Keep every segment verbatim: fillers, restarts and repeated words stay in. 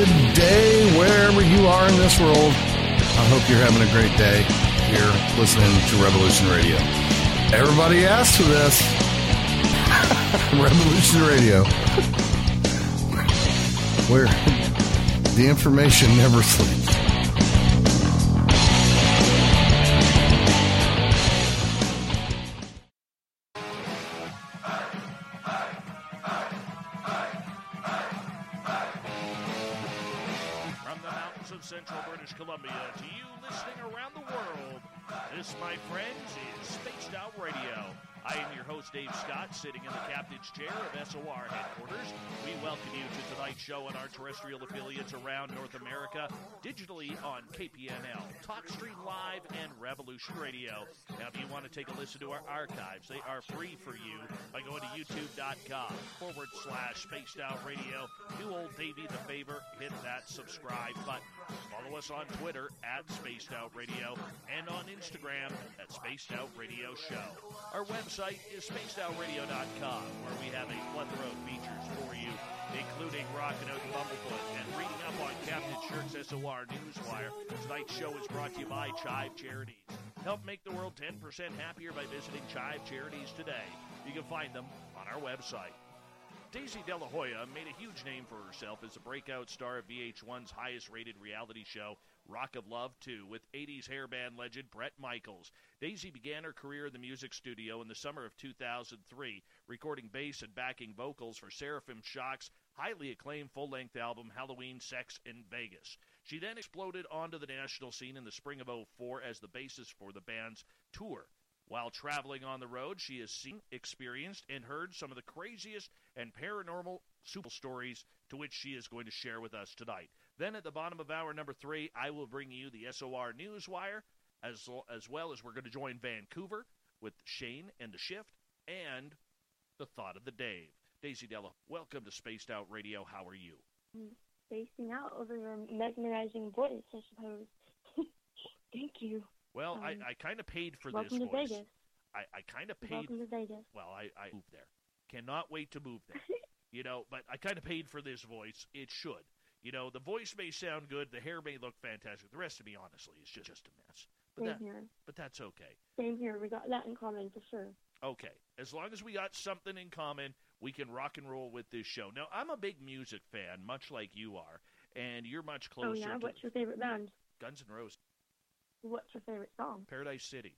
good day wherever you are in this world. I hope you're having a great day here listening to Revolution Radio. Everybody asked for this. Revolution Radio. Where the information never sleeps. Central British Columbia to you listening around the world. This, my friends, is Spaced Out Radio. I am your host, Dave Scott, sitting in the captain's chair of S O R headquarters. We welcome you to tonight's show on our terrestrial affiliates around North America, digitally on K P N L, TalkStream Live, and Revolution Radio. Now, if you want to take a listen to our archives, they are free for you by going to youtube.com forward slash Spaced Out Radio. Do old Davey the favor, hit that subscribe button. Follow us on Twitter at Spaced Out Radio and on Instagram at Spaced Out Radio Show. Our website is spaced out radio dot com, where we have a plethora of features for you, including Rockin' Out Bumblefoot and reading up on Captain Shirk's S O R Newswire. Tonight's show is brought to you by Chive Charities. Help make the world ten percent happier by visiting Chive Charities today. You can find them on our website. Daisy De La Hoya made a huge name for herself as a breakout star of V H one's highest-rated reality show, Rock of Love two, with eighties hairband legend Bret Michaels. Daisy began her career in the music studio in the summer of two thousand three, recording bass and backing vocals for Seraphim Shock's highly acclaimed full-length album Halloween, Sex, in Vegas. She then exploded onto the national scene in the spring of oh four as the bassist for the band's tour. While traveling on the road, she has seen, experienced, and heard some of the craziest and paranormal super stories to which she is going to share with us tonight. Then at the bottom of hour number three, I will bring you the S O R Newswire, as, as well as we're going to join Vancouver with Shane and The Shift, and the Thought of the Dave. Daisy Della, welcome to Spaced Out Radio. How are you? Spacing out over your mesmerizing voice, I suppose. Thank you. Well, um, I, I kind of paid for welcome this to voice. Vegas. I, I kind of paid. Welcome to Vegas. Well, I, I moved there. Cannot wait to move there. You know, but I kind of paid for this voice. It should. You know, the voice may sound good. The hair may look fantastic. The rest of me, honestly, is just, just a mess. But Same that, here. But that's okay. Same here. We got that in common for sure. Okay. As long as we got something in common, we can rock and roll with this show. Now, I'm a big music fan, much like you are, and you're much closer Oh, yeah? to What's your favorite band? Guns N' Roses. What's your favorite song? Paradise City.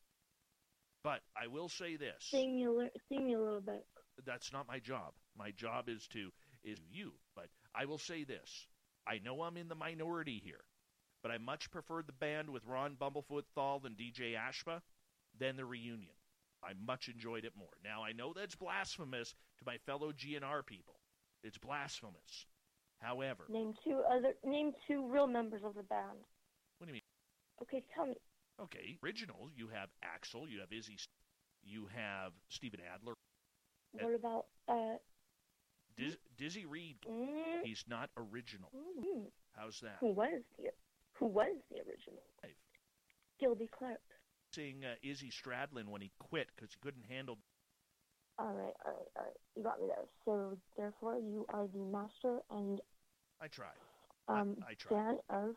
But I will say this. Sing me a, li- sing me a little bit. That's not my job. My job is to is you. But I will say this. I know I'm in the minority here, but I much preferred the band with Ron Bumblefoot Thal and D J Ashba than the reunion. I much enjoyed it more. Now, I know that's blasphemous to my fellow G N R people. It's blasphemous. However. Name two other. Name two real members of the band. What do you mean? Okay, tell me. Okay, original, you have Axl, you have Izzy, you have Steven Adler. What about, uh... Diz- Dizzy Reed. Mm, He's not original. mm, How's that? who was the, who was the original? Dave. Gilby Clarke. Seeing uh, Izzy Stradlin when he quit because he couldn't handle... All right, all right, all right. You got me there. So, therefore, you are the master and I tried. um, I, I tried. fan of...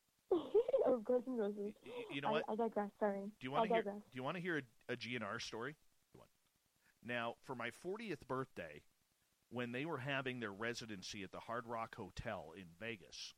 of Guns N' Roses. Y- y- You know what? I, I digress, sorry. Do you want I to hear? digress. Do you want to hear a, a G N R story? Now, for my fortieth birthday, when they were having their residency at the Hard Rock Hotel in Vegas,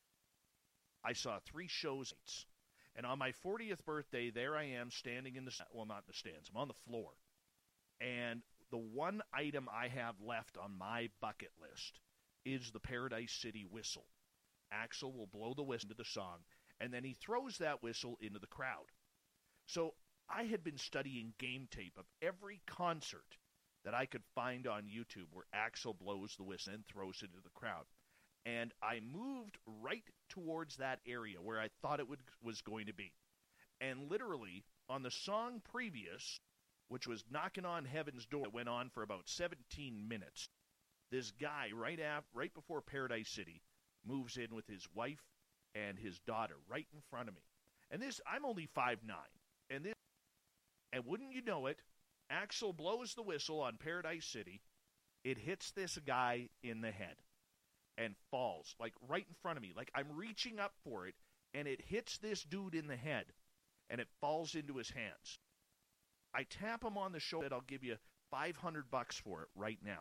I saw three shows. And on my fortieth birthday, there I am standing in the well, not in the stands. I'm on the floor, and the one item I have left on my bucket list is the Paradise City whistle. Axl will blow the whistle into the song, and then he throws that whistle into the crowd. So I had been studying game tape of every concert that I could find on YouTube where Axl blows the whistle and throws it into the crowd. And I moved right towards that area where I thought it would, was going to be. And literally, on the song previous, which was Knocking on Heaven's Door, that went on for about seventeen minutes, this guy, right, af- right before Paradise City, moves in with his wife and his daughter right in front of me. And this, I'm only five nine. And this, and wouldn't you know it, Axl blows the whistle on Paradise City. It hits this guy in the head. and falls, like right in front of me. Like I'm reaching up for it, and it hits this dude in the head, and it falls into his hands. I tap him on the shoulder, and I'll give you five hundred bucks for it right now.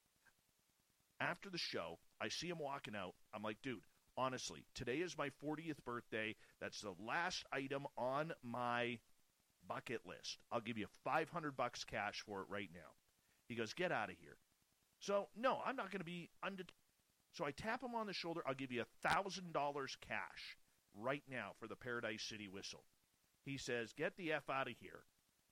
After the show, I see him walking out. I'm like, dude, honestly, today is my fortieth birthday. That's the last item on my bucket list. I'll give you five hundred bucks cash for it right now. He goes, get out of here. So, no, I'm not going to be undetected. So I tap him on the shoulder. I'll give you one thousand dollars cash right now for the Paradise City whistle. He says, get the F out of here.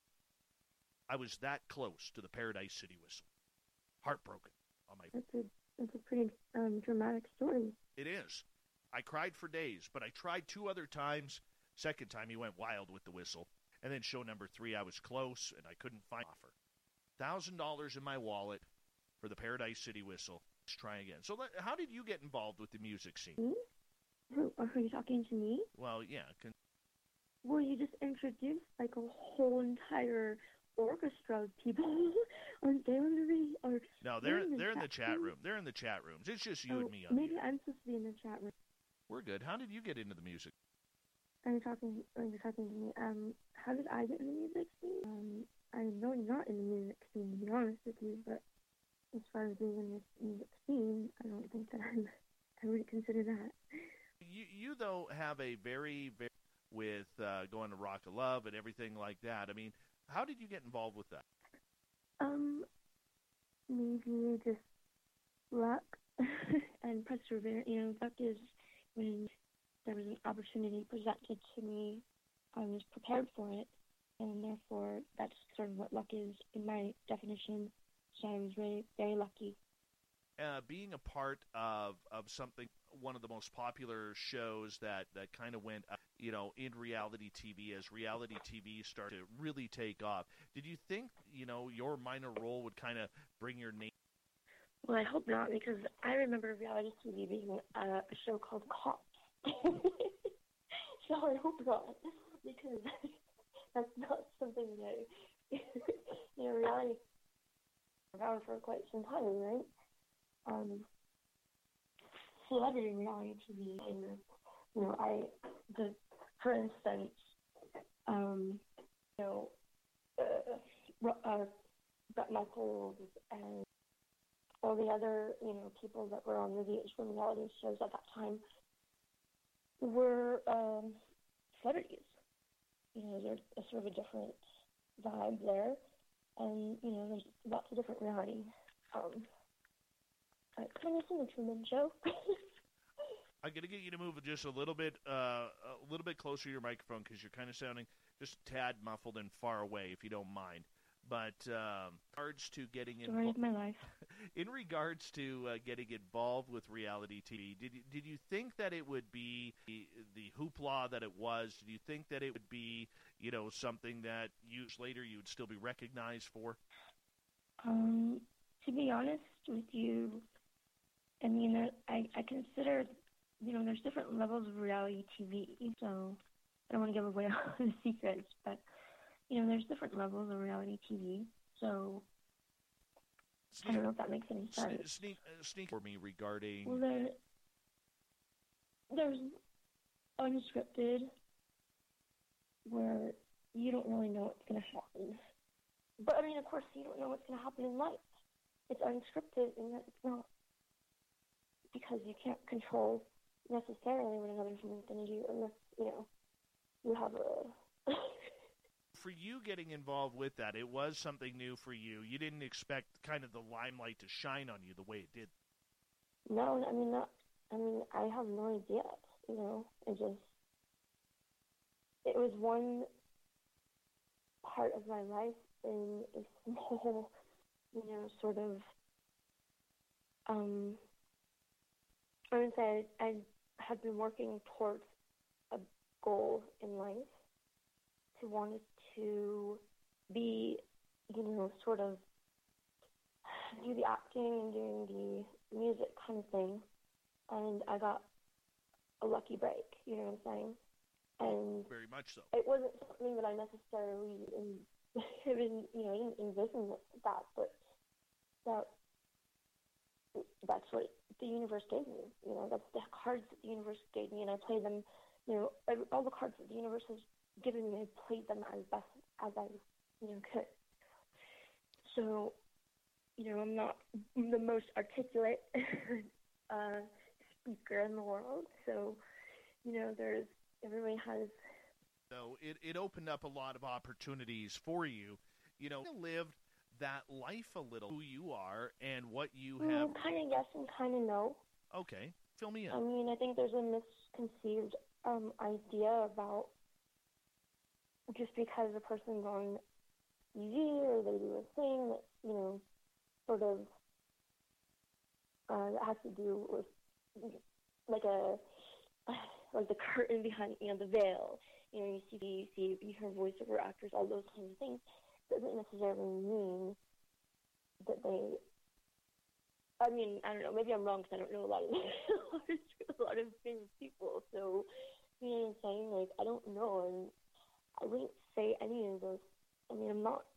I was that close to the Paradise City whistle. Heartbroken on my That's a, that's a pretty um, dramatic story. It is. I cried for days, but I tried two other times. Second time, he went wild with the whistle. And then show number three, I was close, and I couldn't find an offer. one thousand dollars in my wallet for the Paradise City whistle. Let's try again. So let, how did you get involved with the music scene? Me? Who, are you talking to me? Well, yeah. Con- Well, you just introduced like a whole entire orchestra of people on Daily or no, they're in the they're in the chat chat room. room. They're in the chat rooms. It's just you Oh, and me on maybe here. I'm supposed to be in the chat room. We're good. How did you get into the music? Are you talking? Are you talking to me? Um, how did I get in the music scene? Um, I'm really not in the music scene, to be honest with you. But as far as being in this music scene, I don't think that I'm. I would consider that. You you though have a very very with uh, going to Rock of Love and everything like that. I mean, how did you get involved with that? Um, maybe just luck and perseverance. You know, luck is when there was an opportunity presented to me, I was prepared for it, and therefore that's sort of what luck is in my definition. So I was really very lucky. Uh, being a part of, of something, one of the most popular shows that, that kind of went, uh, you know, in reality T V as reality T V started to really take off. Did you think, you know, your minor role would kind of bring your name? Well, I hope not, because I remember reality T V being uh, a show called Cops. So I hope not, because that's not something that, you know, reality around for quite some time, right? Um, celebrity reality T V, and you know, I, the, for instance, um, you know, uh, uh, Brett Michaels and all the other, you know, people that were on the V H one reality shows at that time were um, celebrities. You know, there's a sort of a different vibe there, and you know, there's lots of different reality. Um, uh, kind of similar to Truman Show. I'm gonna get you to move just a little bit, uh, a little bit closer to your microphone because you're kind of sounding just a tad muffled and far away, if you don't mind. But um, in regards to getting Story involved, of my life. in regards to uh, getting involved with reality T V, did you, did you think that it would be the, the hoopla that it was? Did you think that it would be, you know, something that years later you would still be recognized for? Um, to be honest with you, I mean, uh, I, I consider, you know, there's different levels of reality T V, so I don't want to give away all the secrets, but, you know, there's different levels of reality T V, so Sneak, I don't know if that makes any sense. sneak, sneak, uh, sneak for me regarding... Well, there, there's unscripted, where you don't really know what's going to happen. But, I mean, of course, you don't know what's going to happen in life. It's unscripted, and it's not, because you can't control necessarily what another human's going to do unless, you know, you have a... For you getting involved with that, it was something new for you. You didn't expect kind of the limelight to shine on you the way it did. No, I mean, not, I mean, I have no idea, you know, it just, it was one part of my life in a small, you know, sort of, um, I would say I, I had been working towards a goal in life to want to be, you know, sort of do the acting and doing the music kind of thing. And I got a lucky break, you know what I'm saying? And Very much so. it wasn't something that I necessarily, even, you know, I didn't envision that, but that that's what the universe gave me. You know, that's the cards that the universe gave me, and I play them. You know, every, all the cards that the universe has given me, I played them as best as I, you know, could. So, you know, I'm not the most articulate uh, speaker in the world. So, you know, there's everybody has. So it it opened up a lot of opportunities for you. You know, lived that life a little, who you are and what you have. Mm, kind of yes and kind of no. Okay, fill me in. I mean, I think there's a misconceived um, idea about just because a person's on T V or they do a thing that, you know, sort of uh, that has to do with like a like the curtain behind, you know, the veil. You know, you see, you see, you hear voiceover actors, all those kinds of things. Doesn't necessarily mean that they. I mean, I don't know. Maybe I'm wrong because I don't know a lot of a lot of famous people. So, you know what I'm saying? Like, I don't know, and I wouldn't say any of those. I mean, I'm not.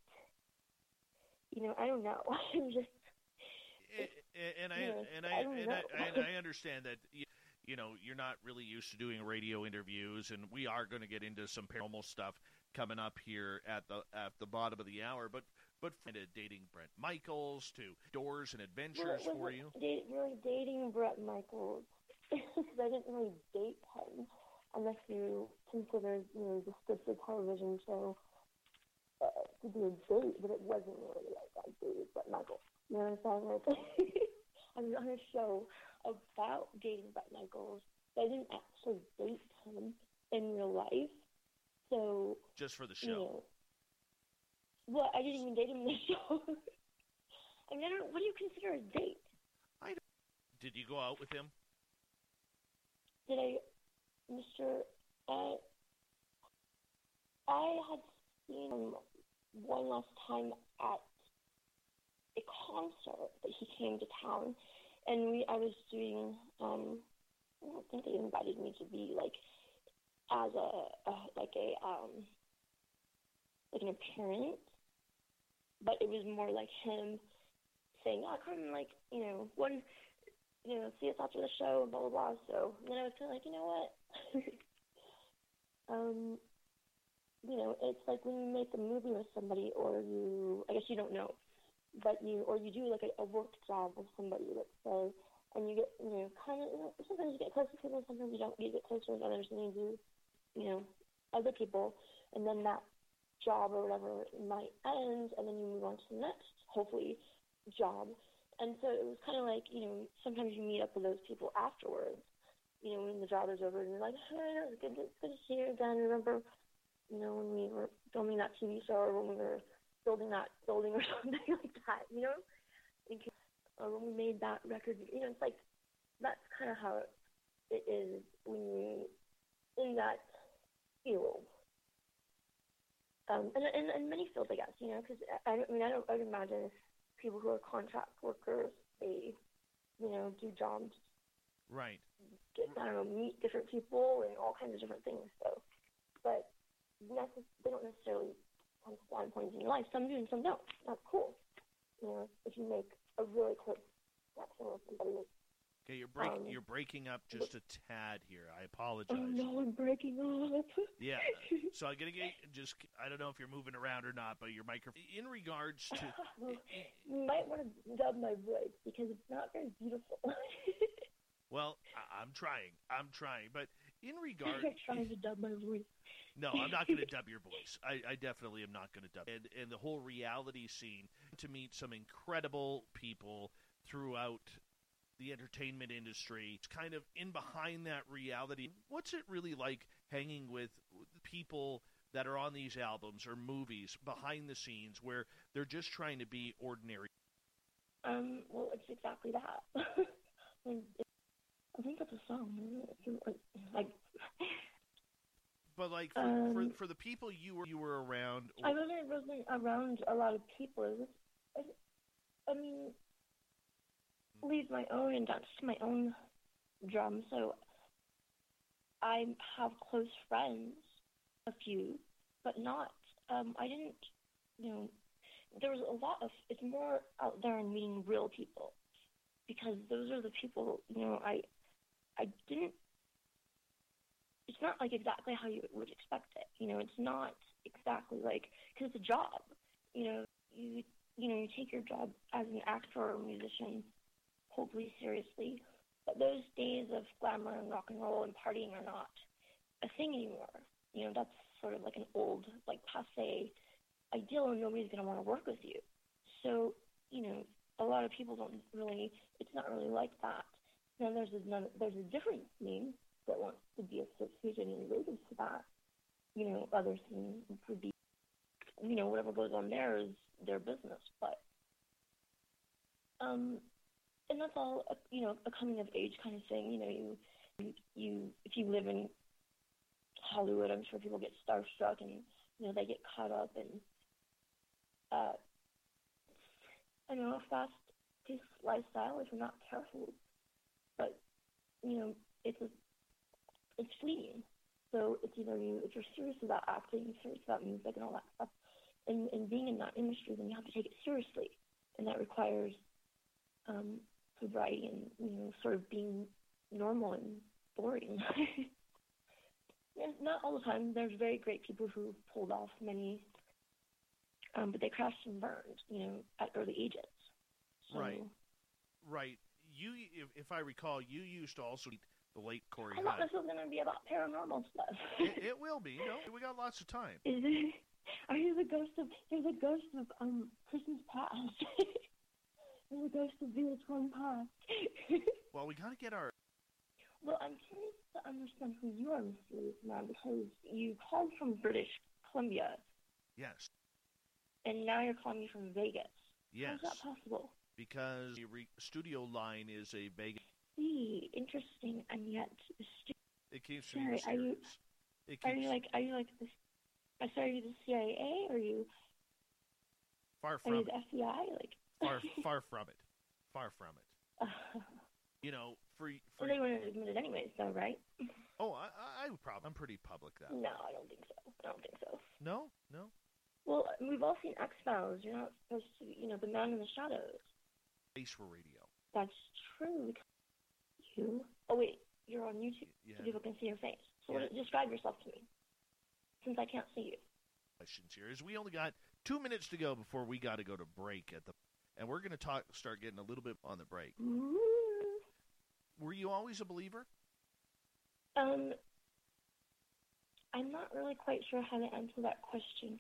You know, I don't know. I'm just. And, and I you know, and I, I and, I and I I understand that. You, you know, you're not really used to doing radio interviews, and we are going to get into some paranormal stuff coming up here at the at the bottom of the hour. But but from dating Bret Michaels to Doors and Adventures well, for you. Date, really dating Bret Michaels because I didn't really date him unless you consider, you know, the scripted television show uh, to be a date, but it wasn't really like I dated Bret Michaels. You know what I'm saying? Like, I was on a show about dating Bret Michaels, but I didn't actually date him in real life. So just for the show. You know, well, I didn't even date him in the show. I mean, I don't. What do you consider a date? I don't, did you go out with him? Did I, Mister Uh, I had seen him one last time at a concert that he came to town, and we. I was doing. Um, I don't think they invited me to be like as a, a like a um like an appearance, but it was more like him saying, "Oh, come, like, you know, one, you know, see us after the show," blah blah blah. So then I was kind of like, you know what, um, you know, it's like when you make a movie with somebody, or you, I guess you don't know, but you, or you do like a, a work job with somebody, let's say, and you get, you know, kind of, you know, sometimes you get close to people, sometimes you don't. You get closer with others than you do, you know, other people, and then that job or whatever might end, and then you move on to the next, hopefully, job. And so it was kind of like, you know, sometimes you meet up with those people afterwards, you know, when the job is over, and you're like, hey, it's good to, it's good to see you again. Remember, you know, when we were filming that T V show, or when we were building that building or something like that, you know? Or when we made that record, you know, it's like, that's kind of how it is when you, in that field. Um, and in, in many fields, I guess, you know, because I, I mean, I don't, I would imagine if people who are contract workers, they, you know, do jobs. Right. Get, I don't know, meet different people and all kinds of different things. So, but necess- they don't necessarily come to line points in your life. Some do and some don't. That's cool. You know, if you make a really close connection with somebody. Okay, you're break, um, you're breaking up just a tad here. I apologize. Oh no, I'm breaking up. Yeah. So I'm gonna get just. I don't know if you're moving around or not, but your microphone. In regards to, you might want to dub my voice because it's not very beautiful. Well, I, I'm trying. I'm trying, but in regard, I'm trying to dub my voice. No, I'm not going to dub your voice. I, I definitely am not going to dub. And and the whole reality scene, to meet some incredible people throughout the entertainment industry, it's kind of in behind that reality. What's it really like hanging with people that are on these albums or movies behind the scenes where they're just trying to be ordinary? Um, well, it's exactly that. I, mean, it, I think that's a song. Like, but like for, um, for for the people you were you were around, or... I wasn't wasn't around a lot of people. It was, I, I mean, leave my own and dance to my own drum. So I have close friends, a few, but not. Um, I didn't, you know, there was a lot of. It's more out there in meeting real people, because those are the people, you know, I, I didn't, it's not like exactly how you would expect it. You know, it's not exactly like, because it's a job. You know, you, you know, you take your job as an actor or musician hopefully seriously, but those days of glamour and rock and roll and partying are not a thing anymore. You know, that's sort of like an old, like, passé ideal, and nobody's going to want to work with you. So, you know, a lot of people don't really, it's not really like that. Then there's another, there's a different scene that wants to be associated and related to that. You know, other scenes would be, you know, whatever goes on there is their business. But, um, and that's all, a, you know, a coming of age kind of thing. You know, you, you, if you live in Hollywood, I'm sure people get starstruck and, you know, they get caught up in, uh, I don't know, a fast-paced lifestyle if you're not careful. But, you know, it's a, it's fleeting. So it's either you, if you're serious about acting, serious about music and all that stuff, and, and being in that industry, then you have to take it seriously. And that requires um, sobriety and, you know, sort of being normal and boring. Yeah, not all the time. There's very great people who pulled off many, um, but they crashed and burned, you know, at early ages. So, right. Right. You, if, if I recall, you used to also meet the late Corey I Hunt. thought this was going to be about paranormal stuff. it, it will be. No, we got lots of time. Is it? Are you the ghost of? You're the ghost of um Christmas past. You're the ghost of V H one past. Well, we got to get our. Well, I'm curious to understand who you are, Mister Lewis, now, because you called from British Columbia. Yes. And now you're calling me from Vegas. Yes. How's that possible? Because the re- studio line is a Vegas. See, interesting, and yet the stu- It keeps Sorry, me are mysterious. you? It keeps Are you like? Are you like the? uh, Sorry, are you the C I A? Or are you? far Are from you it. the F B I? Like. Far, far from it. Far from it. Uh, You know, for well, for. they wouldn't admit it anyways, though, right? Oh, I, I, I would probably. I'm pretty public that. No, I don't think so. I don't think so. No, no. Well, we've all seen X-Files. You're not supposed to, you know, the man in the shadows. Space for radio. That's true. You? Oh, wait. You're on YouTube, Yeah. so people can see your face. So Yeah. what, describe yourself to me, since I can't see you. Questions here is we only got two minutes to go before we got to go to break at the, and we're going to talk. Start getting a little bit on the break. Ooh. Were you always a believer? Um, I'm not really quite sure how to answer that question.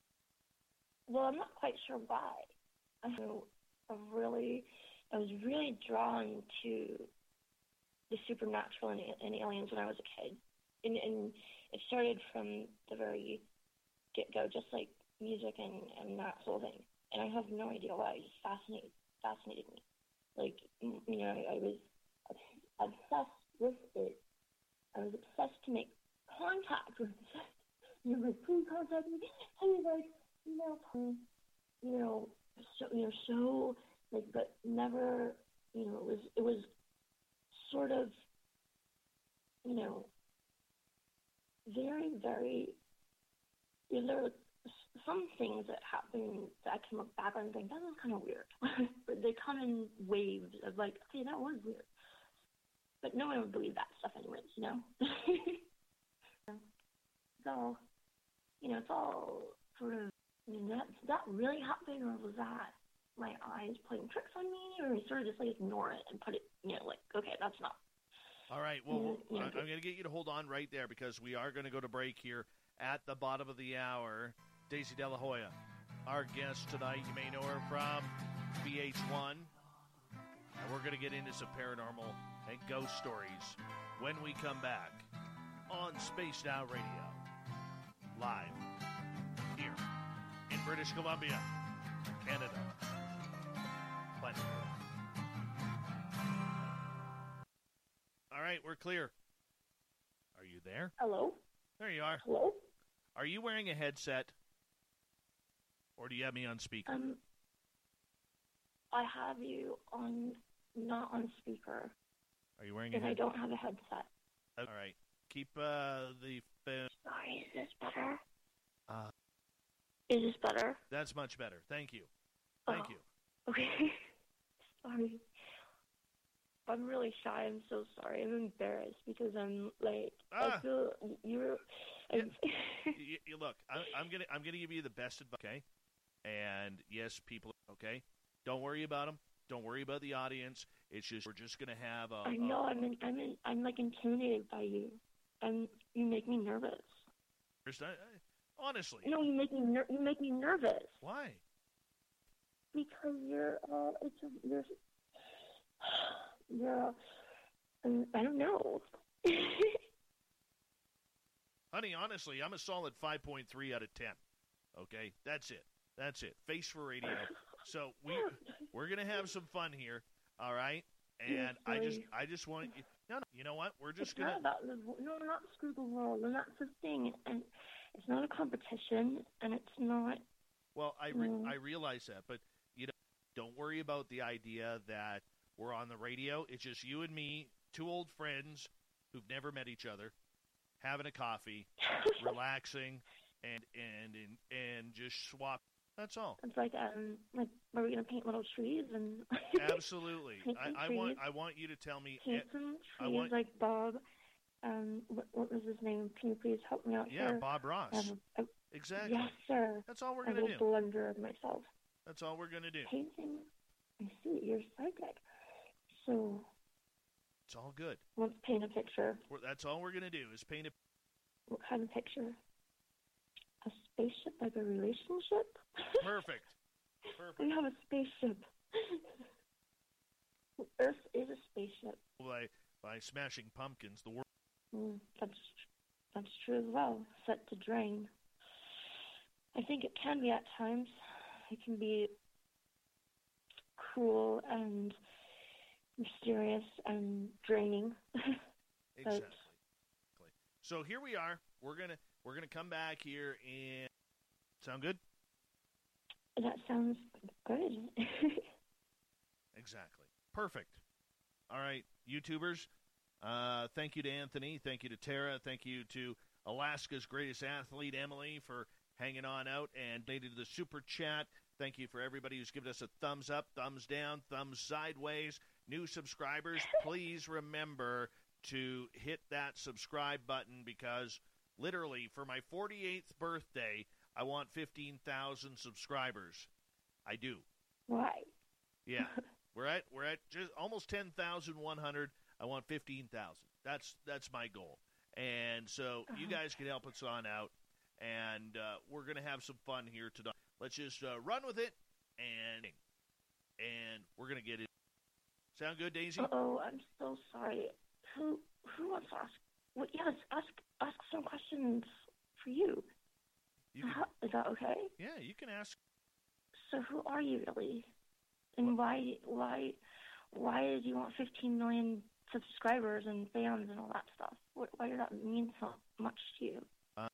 Well, I'm not quite sure why. I know I really, I was really drawn to the supernatural and, and aliens when I was a kid, and, and it started from the very get-go, just like music and, and that whole thing. And I have no idea why. It just fascinated fascinated me. Like, you know, I, I was obsessed with it. I was obsessed to make contact with it. You know, like, please contact me. I was like, you know, you know, so, you know, so, like, but never, you know, it was, it was sort of, you know, very, very, you know, there were some things that happen that I can look back on and think, that was kind of weird. But they come in waves of like, okay, that was weird. But no one would believe that stuff anyways, you know? It's all, you know, it's all sort of, I mean, that, did that really happen, or was that my eyes playing tricks on me, or sort of just like ignore it and put it, you know, like, okay, that's not. All right. Well, Yeah, yeah. I- I'm going to get you to hold on right there because we are going to go to break here at the bottom of the hour. Daisy De La Hoya, our guest tonight. You may know her from V H one. And we're going to get into some paranormal and ghost stories when we come back on Spaced Out Radio. Live here in British Columbia, Canada. Planet Earth. All right, we're clear. Are you there? Hello? There you are. Hello? Are you wearing a headset? Or do you have me on speaker? Um, I have you on, not on speaker, Are you wearing a and I headset? don't have a headset. All right. Keep uh, the phone. Sorry, is this better? Uh, Is this better? that's much better. Thank you. Thank Oh. you. Okay. Sorry. I'm really shy. I'm so sorry. I'm embarrassed because I'm like Ah. I feel you're. Yeah. you, you, look, I, I'm gonna I'm gonna give you the best advice, okay? And yes, people, okay. Don't worry about them. Don't worry about the audience. It's just we're just gonna have a. I know. a, I'm in, I'm in, I'm like intimidated by you, and you make me nervous. I, I, honestly. No, you make me ner- you make me nervous. Why? Because you're uh, it's a, you're you're uh, um, I don't know. Honey, honestly, I'm a solid five point three out of ten. Okay, that's it. That's it. Face for radio. So we we're gonna have some fun here. All right. And Yes, I just please. I just want you. No, no. You know what? We're just It's gonna. not about the no, not screw the world, and that's the thing. And it's not a competition, and it's not. Well, I re- Mm. I realize that, but you know, don't worry about the idea that we're on the radio. It's just you and me, two old friends who've never met each other, having a coffee, relaxing, and and and and just swap. That's all. It's like um, like are we gonna paint little trees and? Absolutely. Paint some I, I want trees. I want you to tell me. Paint e- some I trees want- like Bob. Um, what, what was his name? Can you please help me out Yeah, here? Bob Ross. I have a- a- Exactly. Yes, sir. That's all we're A gonna little do. blunder of myself. That's all we're gonna do. Painting. I see. You're psychic. So It's all good. let's paint a picture. We're, that's all we're gonna do is paint a. What kind of picture? A spaceship, like a relationship? Perfect. Perfect. We have a spaceship. Earth is a spaceship. By by smashing pumpkins, the world. Mm, that's that's true as well. Set to drain. I think it can be at times. It can be cruel and mysterious and draining. Exactly. So here we are. We're gonna we're gonna come back here and sound good. That sounds good. Exactly. Perfect. All right, YouTubers. Uh, thank you to Anthony. Thank you to Tara. Thank you to Alaska's greatest athlete, Emily, for hanging on out and donated to the super chat. Thank you for everybody who's given us a thumbs up, thumbs down, thumbs sideways. New subscribers, please remember to hit that subscribe button because literally for my forty-eighth birthday, I want fifteen thousand subscribers. I do. Why? Yeah. We're at we're at just almost ten thousand one hundred. I want fifteen thousand. That's that's my goal. And so you guys can help us on out, and uh, we're going to have some fun here tonight. Let's just uh, run with it, and and we're going to get it. Sound good, Daisy? Uh-oh, I'm so sorry. Who who wants to ask? Well, yes, ask ask some questions for you. You can, How, is that okay? yeah, you can ask. So who are you really? And why why why do you want fifteen million subscribers and fans and all that stuff? What, why does that mean so much to you? Uh,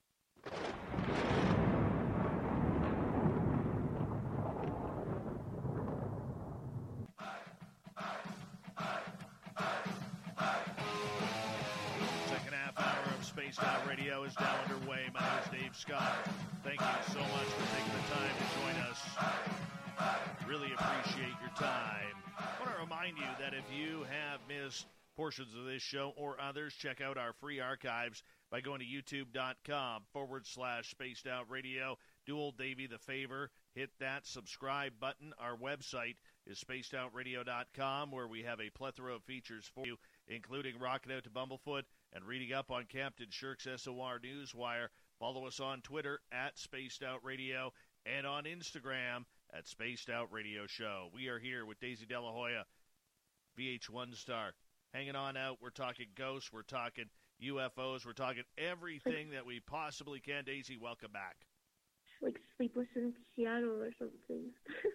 Second half hour of Spaced Out Radio is now underway. My name is Dave Scott. Thank you so much for taking the time to join us. Really appreciate your time. I want to remind you that if you have missed portions of this show or others, check out our free archives by going to youtube.com forward slash spaced out radio. Do old Davey the favor. Hit that subscribe button. Our website is spaced out radio dot com, where we have a plethora of features for you, including rocking out to Bumblefoot and reading up on Captain Shirk's S O R Newswire. Follow us on Twitter at Spaced Out Radio and on Instagram at Spaced Out Radio Show. We are here with Daisy De La Hoya, V H one star. Hanging on out. We're talking ghosts. We're talking U F Os. We're talking everything that we possibly can. Daisy, welcome back. Like Sleepless in Seattle or something.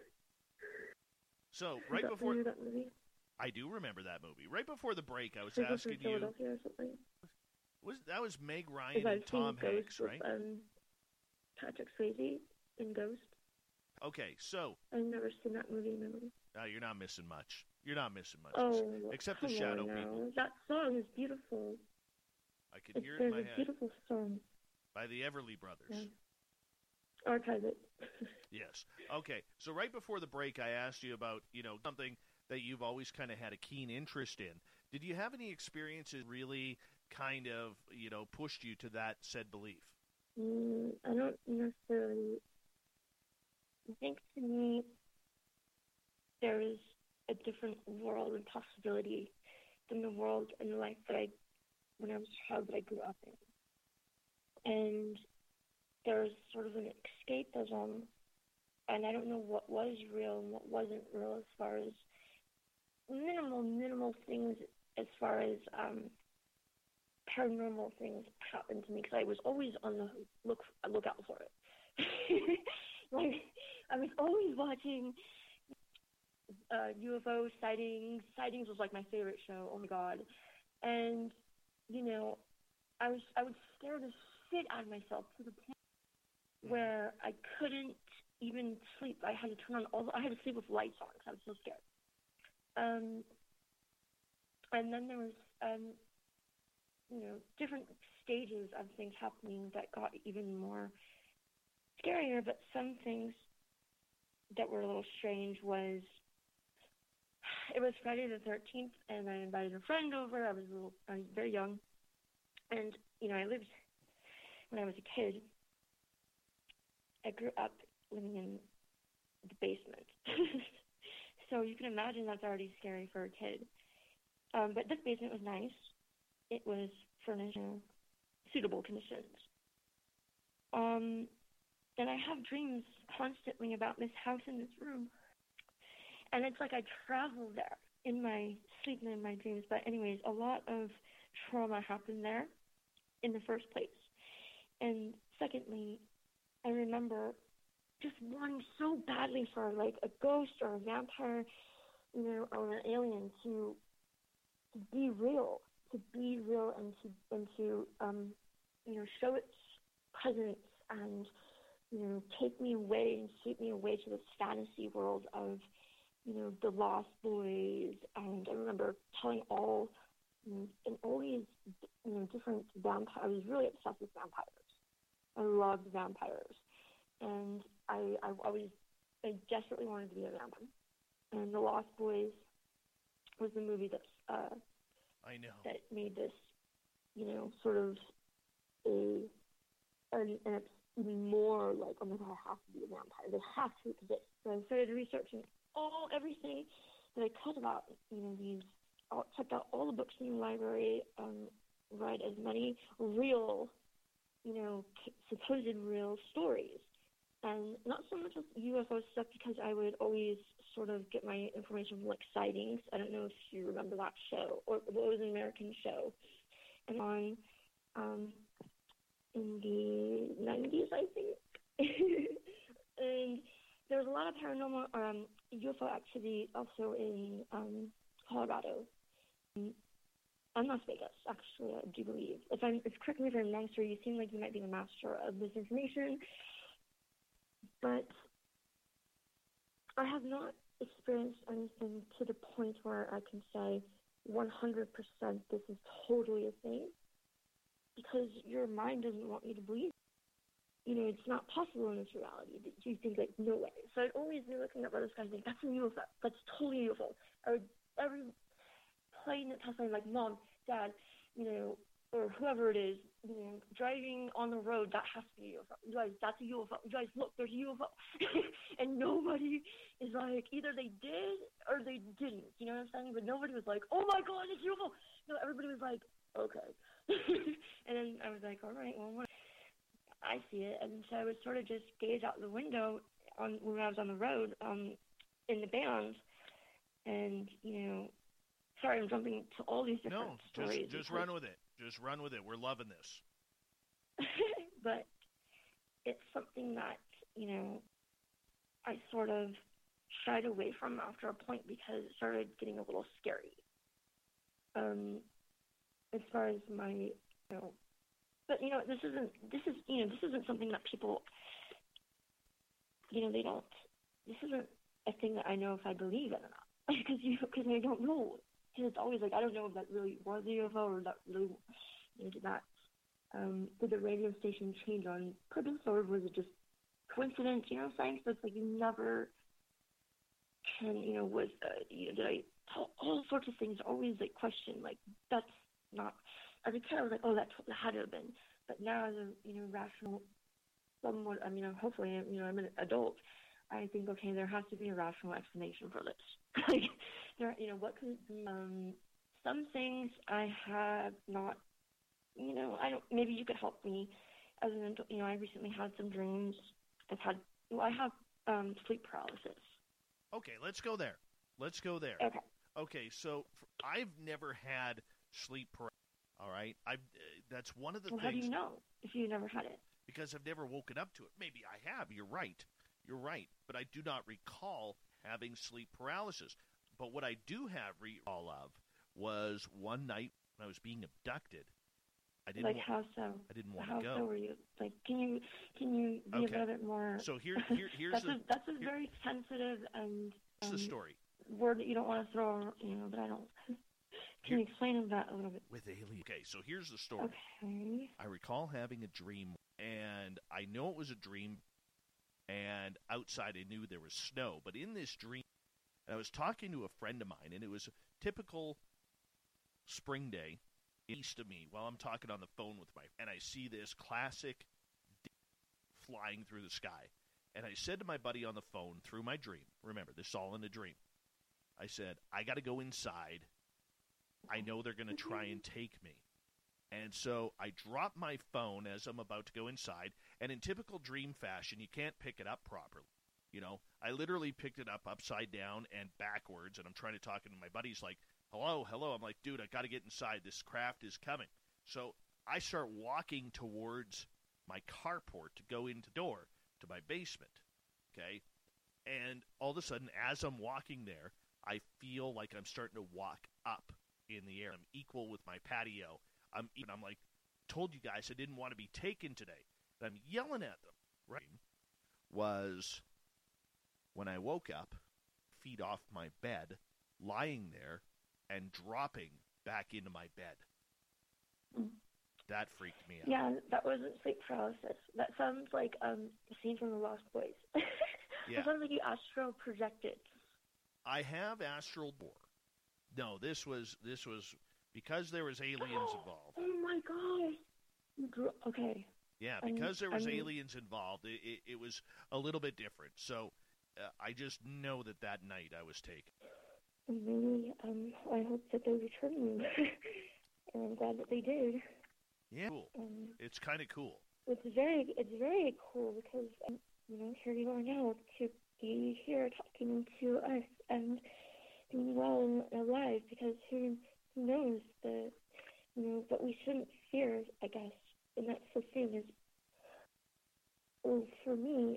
So, right Is that- before... remember that movie? I do remember that movie. Right before the break, I was Sleepless in asking you... Philadelphia or something. Was That was Meg Because Ryan I've and Tom seen Hanks, Ghost with, right? Um, Patrick Swayze in Ghost. Okay, so... I've never seen that movie. No. Uh, you're not missing much. You're not missing much. Oh, Except the come Shadow on now. People. That song is beautiful. I could It's, hear it in there's my a head. beautiful song. By the Everly Brothers. Yeah. Archive it. Yes. Okay. So right before the break, I asked you about, you know, something that you've always kind of had a keen interest in. Did you have any experiences really kind of, you know, pushed you to that said belief? Mm, I don't necessarily. I think to me, there is a different world and possibility than the world and the life that I, when I was a child, that I grew up in. And there's sort of an escapism, and I don't know what was real and what wasn't real as far as minimal, minimal things as far as um, paranormal things happened to me, because I was always on the look lookout for it. Like, I was always watching uh, U F O sightings. Sightings was like my favorite show. Oh my god! And you know, I was I was scared to shit out of myself to the point where I couldn't even sleep. I had to turn on all. The, I had to sleep with lights on because I was so scared. Um, and then there was um, you know, different stages of things happening that got even more scarier. But some things that were a little strange was, it was Friday the thirteenth, and I invited a friend over. I was a little, I was very young, and you know, I lived when I was a kid. I grew up living in the basement, so you can imagine that's already scary for a kid. Um, but this basement was nice. It was furnished in suitable conditions. Um, and I have dreams constantly about this house and this room. And it's like I travel there in my sleep and in my dreams. But anyways, a lot of trauma happened there in the first place. And secondly, I remember just wanting so badly for like a ghost or a vampire, you know, or an alien to, to be real. to be real and to, and to um, you know, show its presence and, you know, take me away and sweep me away to this fantasy world of, you know, the Lost Boys. And I remember telling all, you know, and all these, you know, different vampires. I was really obsessed with vampires. I loved vampires. And I, I always, I desperately wanted to be a vampire. And The Lost Boys was the movie that's, uh, I know. that made this, you know, sort of a, an, an even more like, oh my god, I have to be a vampire. They have to exist. So I started researching all, everything that I could about, you know, these, all, checked out all the books in the library, um, read as many real, you know, supposed real stories. And not so much with U F O stuff, because I would always sort of get my information from, like, sightings. I don't know if you remember that show, or it was an American show. And on, um, in the nineties, I think. And there was a lot of paranormal, um, U F O activity also in um, Colorado. And Las Vegas, actually, I do believe. If I'm, if correct me if I'm wrong, sir, you seem like you might be the master of this information. But I have not experienced anything to the point where I can say one hundred percent this is totally a thing, because your mind doesn't want you to believe. You know, it's not possible in this reality. You think, like, no way. So I'd always be looking up at this guy and think, that's a U F O. That's totally a U F O. I would, every plane that passes, I'm like, Mom, Dad, you know, or whoever it is, you know, driving on the road, that has to be a U F O. You guys, that's a U F O. You guys, look, there's a U F O. And nobody is like, either they did or they didn't. You know what I'm saying? But nobody was like, oh my God, it's a U F O. No, everybody was like, okay. And then I was like, all right, well, what? I see it. And so I would sort of just gaze out the window on when I was on the road um, in the band. And, you know, sorry, I'm jumping to all these different no, stories. No, just, just run with it. Just run with it. We're loving this. But it's something that, you know, I sort of shied away from after a point because it started getting a little scary. Um, as far as my, you know, but, you know, this isn't, this is, you know, this isn't something that people, you know, they don't, this isn't a thing that I know if I believe in or not. Because, you know, because I don't know. Because it's always like, I don't know if that really was a U F O or that really, you know, did that, um, did the radio station change on purpose, or was it just coincidence, you know what I'm saying? So it's like you never, can, you know, was, uh, you know, did I, all, all sorts of things, always, like, question, like, that's not, as a kid, I was like, oh, that, that had to have been. But now as a, you know, rational, somewhat, I mean, hopefully, you know, I'm an adult, I think, okay, there has to be a rational explanation for this. Like, there, you know, what could it be? Um, some things I have not, you know, I don't, maybe you could help me as an adult. You know, I recently had some dreams. I've had, well, I have um, sleep paralysis. Okay, let's go there. Let's go there. Okay. Okay, so I've never had sleep paralysis. All right, I. Uh, that's one of the well, things. How do you know if you never had it? Because I've never woken up to it. Maybe I have. You're right. You're right. But I do not recall having sleep paralysis. But what I do have recall of was one night when I was being abducted. I didn't like wa- how so? I didn't want how to go. How so were you? Like, can you can you be okay. a little bit more? So here, here here's that's the a, that's a here, very sensitive and um, the story. Word that you don't want to throw. You know, but I don't. Can here, you explain that a little bit? With alien. Okay, so here's the story. Okay. I recall having a dream, and I know it was a dream. And outside, I knew there was snow. But in this dream, and I was talking to a friend of mine, and it was a typical spring day east of me while I'm talking on the phone with my, and I see this classic flying through the sky. And I said to my buddy on the phone through my dream, remember, this is all in a dream. I said, I got to go inside. I know they're going to try and take me. And so I drop my phone as I'm about to go inside, and in typical dream fashion, you can't pick it up properly. You know, I literally picked it up upside down and backwards, and I'm trying to talk to my buddy's like, hello, hello. I'm like, dude, I got to get inside. This craft is coming. So I start walking towards my carport to go into the door to my basement, okay? And all of a sudden, as I'm walking there, I feel like I'm starting to walk up in the air. I'm equal with my patio. I'm even, I'm like, told you guys I didn't want to be taken today. And I'm yelling at them. Right? Was when I woke up, feet off my bed, lying there, and dropping back into my bed. Mm. That freaked me out. Yeah, that wasn't sleep paralysis. That sounds like um, a scene from The Lost Boys. Yeah. It sounds like you astral projected. I have astral bore. No, this was this was because there was aliens involved. Oh my god! Okay. Yeah, because I'm, there was I'm, aliens involved, it, it, it was a little bit different. So uh, I just know that that night I was taken. Maybe um, I hope that they return you, and I'm glad that they did. Yeah, cool. Um, it's kind of cool. It's very, it's very cool because um, you know, here you are now to be here talking to us and being well and alive. Because who knows the, you know, what we shouldn't fear, I guess. And that's the thing is, well, for me,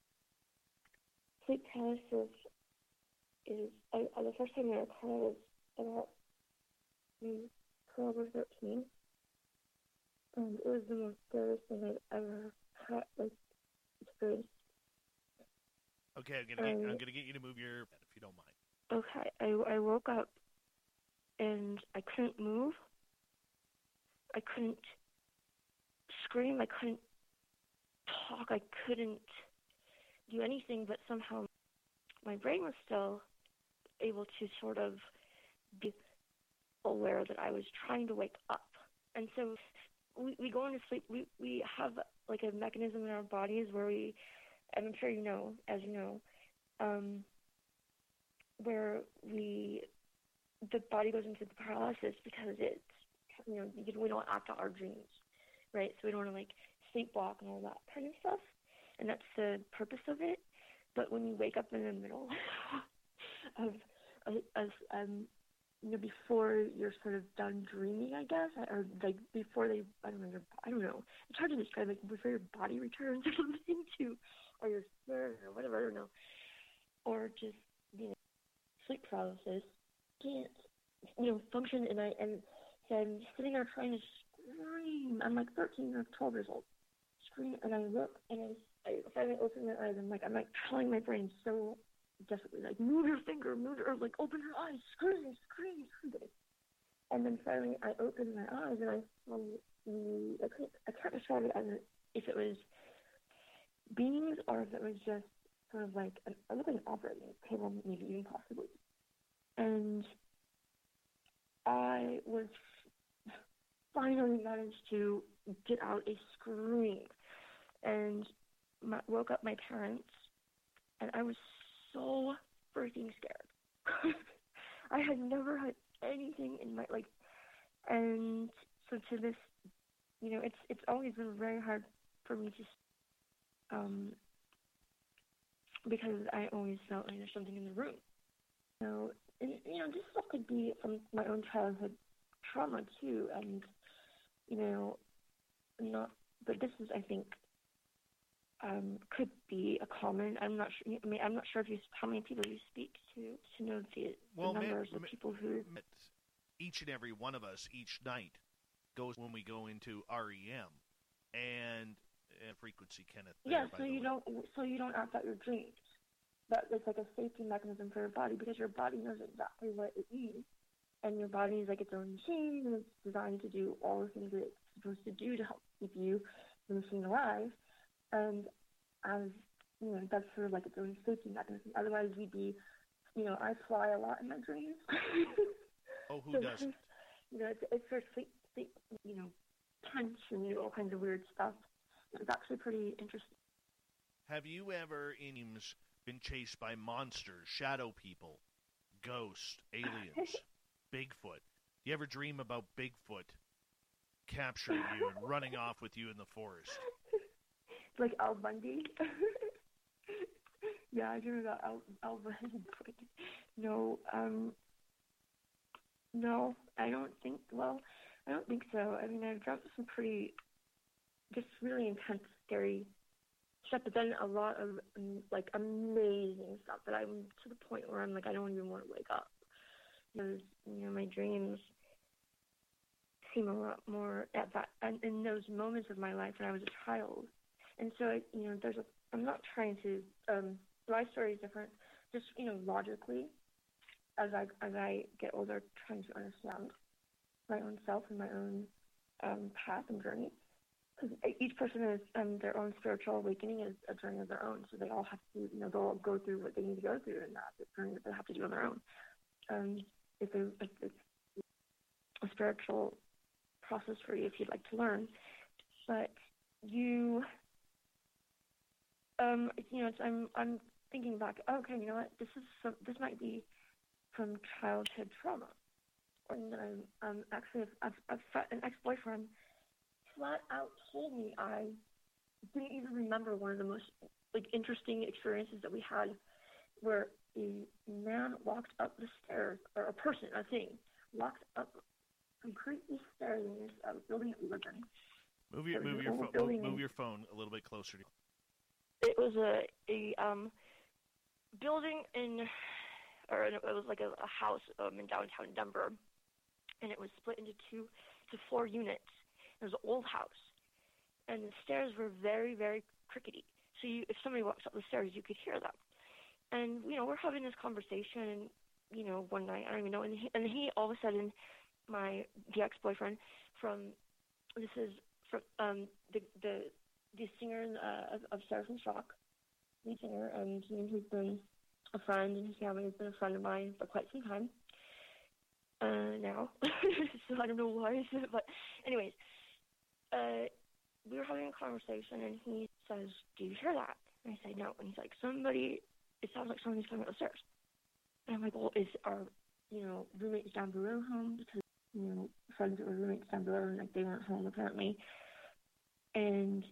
sleep paralysis is, I, I, the first time I recall was about maybe twelve or thirteen. And it was the most scariest thing I've ever had, like, experienced. Okay, I'm gonna, get, um, I'm gonna get you to move your bed if you don't mind. Okay, I, I woke up and I couldn't move. I couldn't scream. I couldn't talk. I couldn't do anything, but somehow my brain was still able to sort of be aware that I was trying to wake up. And so we, we go into sleep. We, we have like a mechanism in our bodies where we, and I'm sure you know, as you know, um, where we, the body goes into the paralysis because it's, you know, we don't act out our dreams, right? So we don't want to, like, sleepwalk and all that kind of stuff, and that's the purpose of it. But when you wake up in the middle of, of, of um, you know, before you're sort of done dreaming, I guess, or, like, before they, I don't know, your, I don't know. It's hard to describe, like, before your body returns or something to, or your spirit or whatever, I don't know. Or just, you know, sleep paralysis, can't, you know, function, and I, and so I'm sitting there trying to scream. I'm like thirteen or twelve years old. Scream, and I look, and I, I finally open my eyes. I'm like, I'm like telling my brain so desperately, like, move your finger, move your, or like, open your eyes, scream, scream, scream. And then finally, I opened my eyes, and I saw the, I can't, I can't describe it as a, if it was beings or if it was just sort of like an, it looked like an operating table, maybe even possibly. And I was finally managed to get out a scream and my, woke up my parents, and I was so freaking scared. I had never had anything in my, like, and so to this, you know, it's it's always been very hard for me to, um, because I always felt like there's something in the room. So, and, you know, this stuff could be from my own childhood trauma too, and, you know, not, but this is, I think, um, could be a common, I'm not sure, I mean, I'm not sure if you, how many people you speak to, to know the, well, the numbers ma- of people who... Each and every one of us, each night, goes when we go into R E M, and uh, frequency Kenneth. There, yeah, by so the you way. don't, so you don't act out your dreams. That it's like a safety mechanism for your body, because your body knows exactly what it needs, and your body is like its own machine, and it's designed to do all the things that it's supposed to do to help keep you, the machine, alive. And as you know, that's sort of like its own safety mechanism. Otherwise, we'd be, you know, I fly a lot in my dreams. Oh, who so, doesn't? You know, it's, it's for sleep, sleep, you know, punch and all kinds of weird stuff. It's actually pretty interesting. Have you ever, in dreams, been chased by monsters, shadow people, ghosts, aliens, Bigfoot? You ever dream about Bigfoot capturing you and running off with you in the forest? Like Al Bundy? Yeah, I dream about Al, Al Bundy. No, um, no, I don't think, well, I don't think so. I mean, I've dreamt some pretty, just really intense, scary stuff, but then a lot of, um, like, amazing stuff that I'm to the point where I'm like, I don't even want to wake up. Because, you know, my dreams seem a lot more at that, and in those moments of my life when I was a child. And so, I, you know, there's a, I'm not trying to, um, my story is different, just, you know, logically, as I, as I get older, trying to understand my own self and my own um, path and journey. Because each person is, um, their own spiritual awakening is a journey of their own, so they all have to, you know, they'll all go through what they need to go through in that journey that they have to do on their own. Um, if, they, if it's a spiritual process for you, if you'd like to learn. But you, um, you know, it's, I'm I'm thinking back. Oh, okay, you know what? This is some, this might be from childhood trauma. And I'm um actually I've, I've, I've an ex-boyfriend flat out told me I didn't even remember one of the most like interesting experiences that we had, where a man walked up the stairs, or a person, a thing, walked up completely stairs in this uh, building that we lived in. Move your move your phone move, move your phone a little bit closer to you. It was a a um building in, or it was like a, a house um, in downtown Denver, and it was split into two to four units. It was an old house, and the stairs were very, very crickety. So you, if somebody walks up the stairs, you could hear them. And you know, we're having this conversation, and you know, one night I don't even know, and he, and he all of a sudden, my the ex-boyfriend from this is from um the the the singer uh, of, of Seraphim Shock, lead singer, and he, he's been a friend, and his family has been a friend of mine for quite some time uh, now. So I don't know why, but anyways, uh, we were having a conversation, and he says, "Do you hear that?" And I say, "No." And he's like, "Somebody, it sounds like somebody's coming up the stairs." And I'm like, "Well, is our, you know, roommates down below home?" Because, you know, friends that were roommates down below, and like they weren't home apparently. And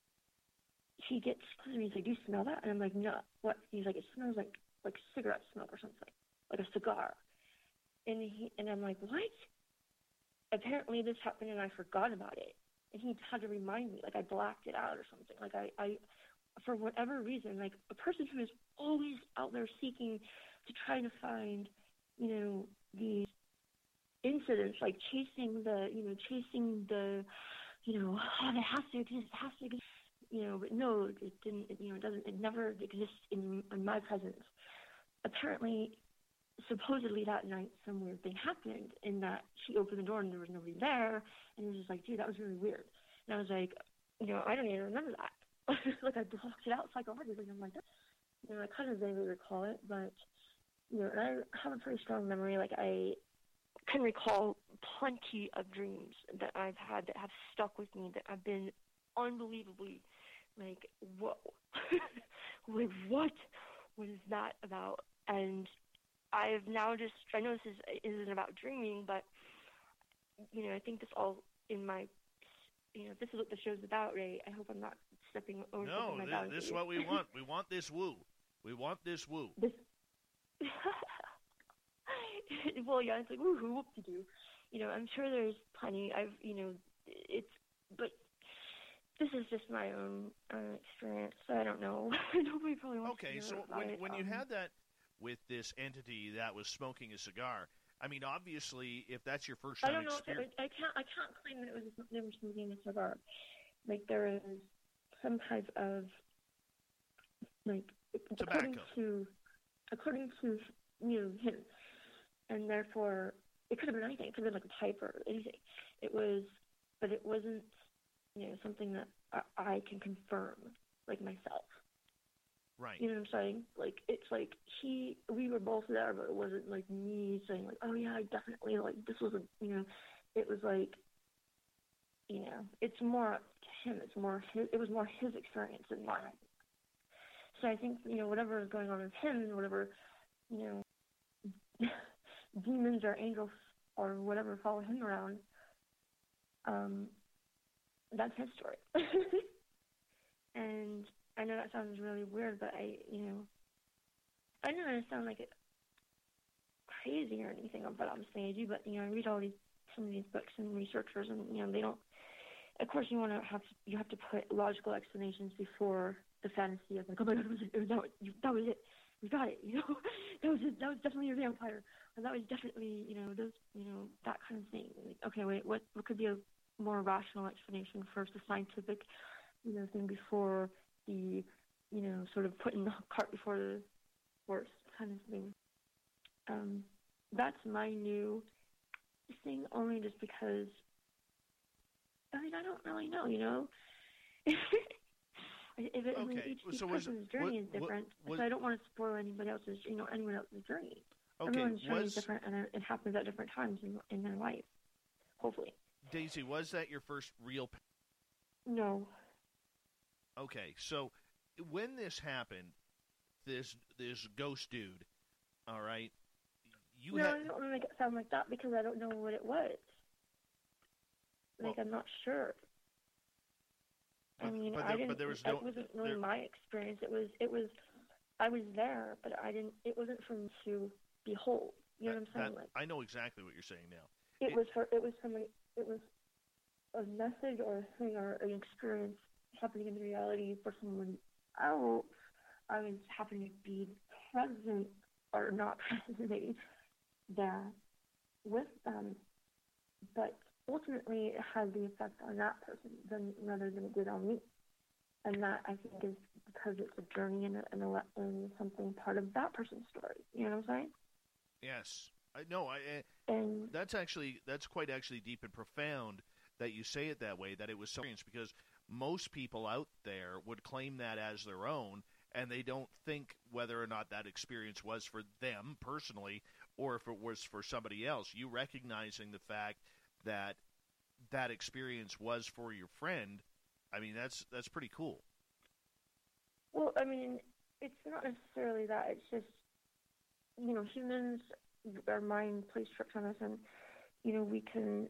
he gets close to me, he's like, "Do you smell that?" And I'm like, "No." What? He's like, "It smells like like cigarette smoke or something, like a cigar." And he and I'm like, "What?" Apparently this happened and I forgot about it. And he had to remind me, like I blacked it out or something. Like I, I for whatever reason, like a person who is always out there seeking to try to find, you know, these incidents, like chasing the, you know, chasing the, you know, oh, it has to exist, it has to exist. You know, but no, it didn't, it, you know, it doesn't, it never exists in, in my presence. Apparently, supposedly that night, some weird thing happened in that she opened the door and there was nobody there, and it was just like, dude, that was really weird. And I was like, you know, I don't even remember that. Like, I blocked it out psychologically. I'm like, you know, I kind of vaguely recall it, but, you know, and I have a pretty strong memory. Like, I can recall plenty of dreams that I've had that have stuck with me, that have been unbelievably, like, whoa. Like, what? What is that about? And I've now just, I know this is, isn't about dreaming, but, you know, I think this all in my, you know, if this is what the show's about, Ray, I hope I'm not stepping over no, my this, boundaries. this is what we want. We want this woo. We want this woo. This, well, yeah, it's like, woohoo, whoop-de-doo. You know, I'm sure there's plenty. I've, you know, it's, but this is just my own uh, experience, so I don't know. Nobody probably wants okay, to so hear about when, it. when um, you had that with this entity that was smoking a cigar, I mean, obviously, if that's your first time I don't know. experience... If it, I can't. I can't claim that it was they were smoking a cigar. Like, there is some type of, like, according Tobacco. to, according to you know him, and therefore it could have been anything. It could have been like a pipe or anything. It was, but it wasn't, you know, something that I, I can confirm, like, myself. Right. You know what I'm saying? Like, it's like he, we were both there, but it wasn't like me saying like, oh yeah, I definitely, like, this was a, you know, it was like, you know, it's more up to him. It's more his, it was more his experience than mine. So I think, you know, whatever is going on with him, and whatever, you know, demons or angels or whatever follow him around, um, that's his story. And I know that sounds really weird, but I, you know, I don't want to sound like it crazy or anything, but I'm saying I do. But, you know, I read all these, some of these books and researchers, and, you know, they don't, of course you want to have, to, you have to put logical explanations before the fantasy of like, oh my God, was it, it was that, that was it, we got it, you know, that was it, that was definitely a vampire, or that was definitely, you know, those, you know, that kind of thing. Like, okay, wait, what, what could be a more rational explanation first, the scientific, you know, thing before the, you know, sort of putting the cart before the horse kind of thing. Um, that's my new thing, only just because, I mean, I don't really know, you know. if it, I mean, Okay, each, each so was- person's journey what- is different, what- so I don't want to spoil anybody else's, you know, anyone else's journey. Okay, Everyone's journey was, is different, and it happens at different times in, in their life, hopefully. Daisy, was that your first real... No. Okay, so when this happened, this this ghost dude, all right, you no, had... I don't want to make it sound like that because I don't know what it was. Like, Well, I'm not sure. I but- mean, but I there- didn't. but there was no- it wasn't really there- my experience. It was. It was. I was there, but I didn't. It wasn't for me to behold. You know that- what I'm saying? that- Like, I know exactly what you're saying now. it, it- was for. It was from. A, it was a message or a thing or an experience happening in reality for someone else. I was happening to be present or not present, maybe there with them, but ultimately it had the effect on that person than rather than it did on me. And that, I think, is because it's a journey and, a, and, a, and something part of that person's story. You know what I'm saying? Yes, I know. I, I And that's actually that's quite actually deep and profound that you say it that way. That it was so experience, because most people out there would claim that as their own, and they don't think whether or not that experience was for them personally or if it was for somebody else. You recognizing the fact that that experience was for your friend, I mean, that's that's pretty cool. well, I mean, it's not necessarily that. It's just, you know, humans, our mind plays tricks on us, and, you know, we can,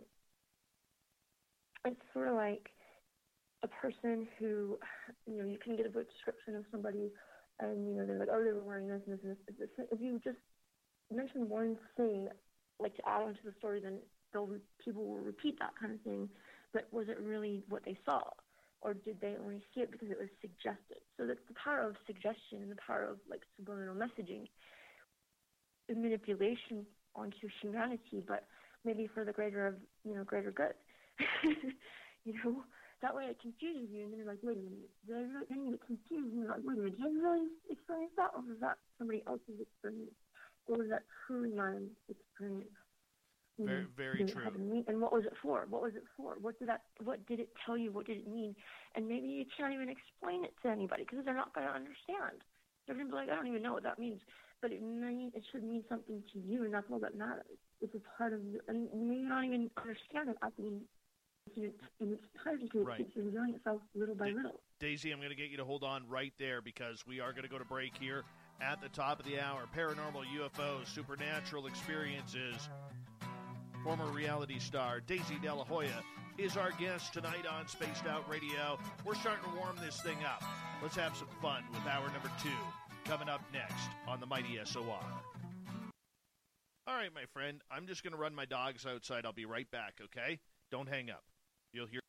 it's sort of like a person who, you know, you can get a good description of somebody, and, you know, they're like, oh, they were wearing this and this and this. this. If you just mention one thing, like, to add on to the story, then they'll, people will repeat that kind of thing. But was it really what they saw? Or did they only see it because it was suggested? So that's the power of suggestion and the power of, like, subliminal messaging, the manipulation onto humanity, but maybe for the greater of, you know, greater good. You know, that way it confuses you, and then you're like, wait a minute, did I really, then you get confused, and you're like, wait a minute, did I really experience that, or was that somebody else's experience? Or was that truly my experience? You Very, know, very did it true. happen to me? And what was it for? What was it for? What did that? What did it tell you? What did it mean? And maybe you can't even explain it to anybody because they're not going to understand. They're going to be like, I don't even know what that means. But it mean, it should mean something to you, and that's all that matters. It's a part of you. And you may not even understand it at the in its, in its entirety. It Right. keeps revealing itself little by Da- little. Daisy, I'm going to get you to hold on right there because we are going to go to break here at the top of the hour. Paranormal, U F Os, supernatural experiences. Former reality star Daisy De La Hoya is our guest tonight on Spaced Out Radio. We're starting to warm this thing up. Let's have some fun with hour number two coming up next on the Mighty S O R. All right, my friend, I'm just going to run my dogs outside. I'll be right back, okay? Don't hang up. You'll hear.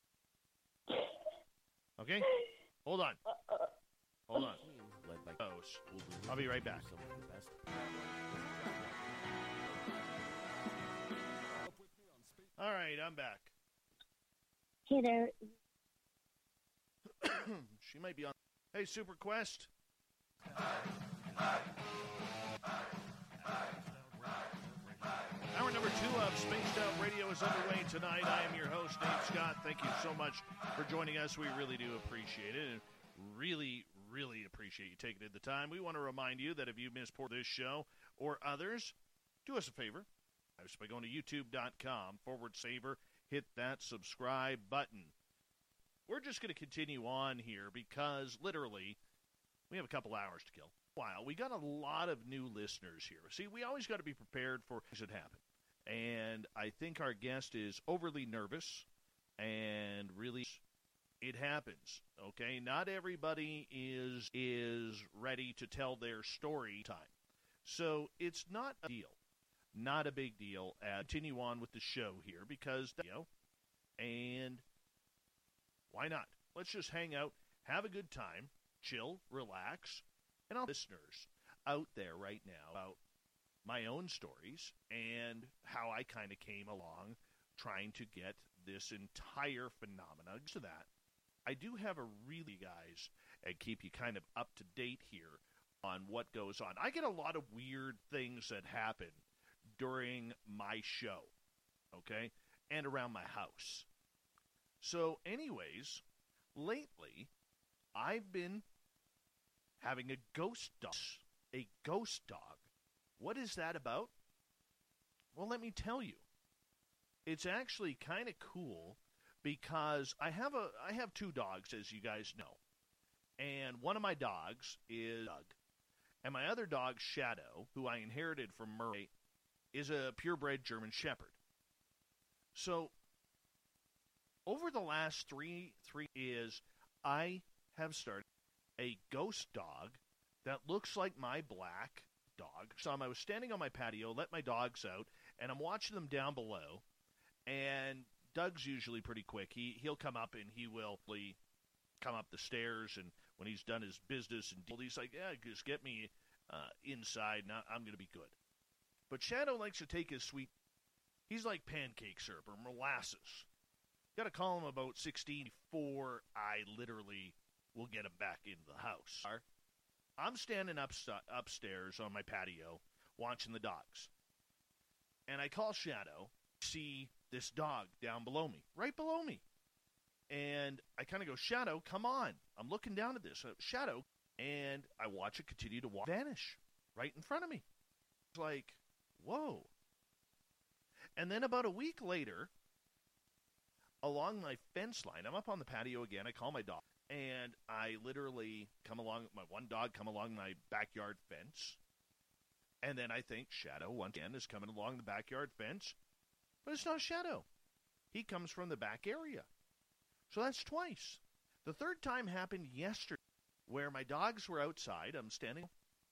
Okay? Hold on. Hold on. I'll be right back. All right, I'm back. Hey there. She might be on. Hey, Super Quest. Hour number two of Spaced Out Radio is underway tonight. I am your host, Dave Scott. Thank you so much for joining us. We really do appreciate it. And really, really appreciate you taking the time. We want to remind you that if you missed this show or others, do us a favor. Just by going to youtube.com forward saver, hit that subscribe button. We're just going to continue on here because literally we have a couple hours to kill. Wow, we got a lot of new listeners here. See, we always got to be prepared for things that happen. And I think our guest is overly nervous and really it happens. Okay, not everybody is is ready to tell their story time. So it's not a deal. Not a big deal. Uh, continue on with the show here because, you know, and why not? Let's just hang out, have a good time, chill, relax, and our listeners out there right now about my own stories and how I kind of came along trying to get this entire phenomenon. To that, I do have a really, guys, and keep you kind of up to date here on what goes on. I get a lot of weird things that happen during my show, okay, and around my house. So anyways, lately, I've been having a ghost dog. A ghost dog. What is that about? Well, let me tell you. It's actually kind of cool because I have a I have two dogs, as you guys know. And one of my dogs is Doug. And my other dog, Shadow, who I inherited from Murray, is a purebred German Shepherd. So, over the last three three years, I have started a ghost dog that looks like my black dog. So I was standing on my patio, let my dogs out, and I'm watching them down below. And Doug's usually pretty quick. He he'll come up and he will come up the stairs, and when he's done his business and he's like, yeah, just get me uh, inside, and I'm going to be good. But Shadow likes to take his sweet. He's like pancake syrup or molasses. Got to call him about sixteen before I literally will get him back into the house. I'm standing up, upstairs on my patio watching the dogs. And I call Shadow, see this dog down below me, right below me. And I kind of go, Shadow, come on. I'm looking down at this. Uh, Shadow. And I watch it continue to walk, vanish right in front of me. It's like, whoa. And then about a week later, along my fence line, I'm up on the patio again. I call my dog. And I literally come along, my one dog come along my backyard fence. And then I think Shadow, once again, is coming along the backyard fence. But it's not Shadow. He comes from the back area. So that's twice. The third time happened yesterday, where my dogs were outside. I'm standing,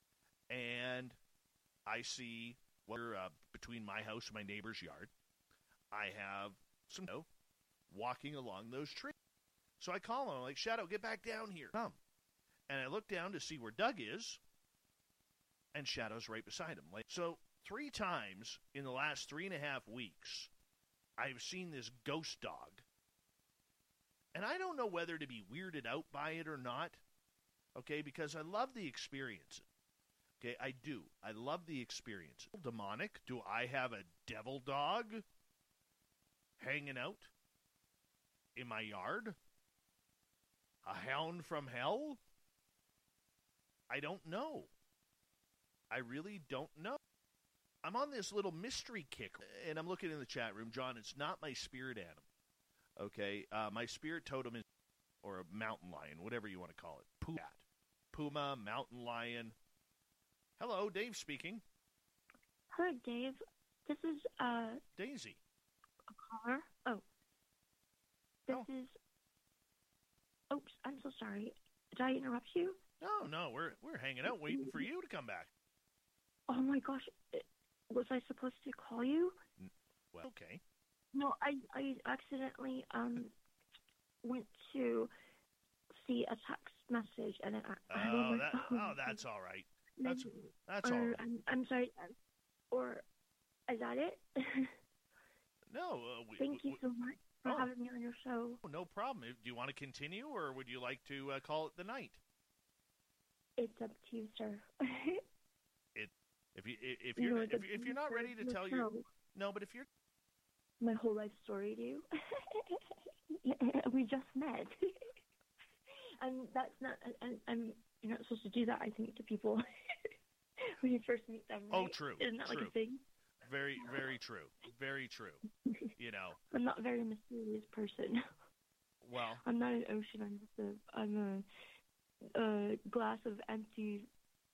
and I see where uh, between my house and my neighbor's yard, I have some Shadow walking along those trees. So I call him. I'm like, Shadow, get back down here. Come. And I look down to see where Doug is, and Shadow's right beside him. Like, so three times in the last three and a half weeks, I've seen this ghost dog. And I don't know whether to be weirded out by it or not, okay, because I love the experience. Okay, I do. I love the experience. Demonic? Do I have a devil dog hanging out in my yard? A hound from hell? I don't know. I really don't know. I'm on this little mystery kick, and I'm looking in the chat room. John, it's not my spirit animal. Okay, uh, my spirit totem is, or a mountain lion, whatever you want to call it. Puma, Puma, mountain lion. Hello, Dave speaking. Hello, Dave. This is uh Daisy. a caller. Oh, this Oh. is. Oops, I'm so sorry. Did I interrupt you? No, no, we're we're hanging out, waiting for you to come back. Oh my gosh, it- was I supposed to call you? Well, okay. No, I I accidentally um went to see a text message and it. I, I Oh, don't that, know. oh, that's all right. That's that's or, all right. I'm, I'm sorry. uh, Or is that it? No, uh, we, Thank you we, so much for oh. having me on your show. no problem. Do you want to continue, or would you like to uh, call it the night? It's up to you, sir. If you if you're No, if, the- if you're not ready to the tell your show. no, but if you're My whole life story to you. We just met. And that's not, and I'm, you're not supposed to do that, I think, to people when you first meet them. Oh, right? true, Isn't that true. like a thing? very very true, very true. You know, I'm not a very mysterious person. well, I'm not an ocean. I'm just a, I'm a, a glass of emptiness.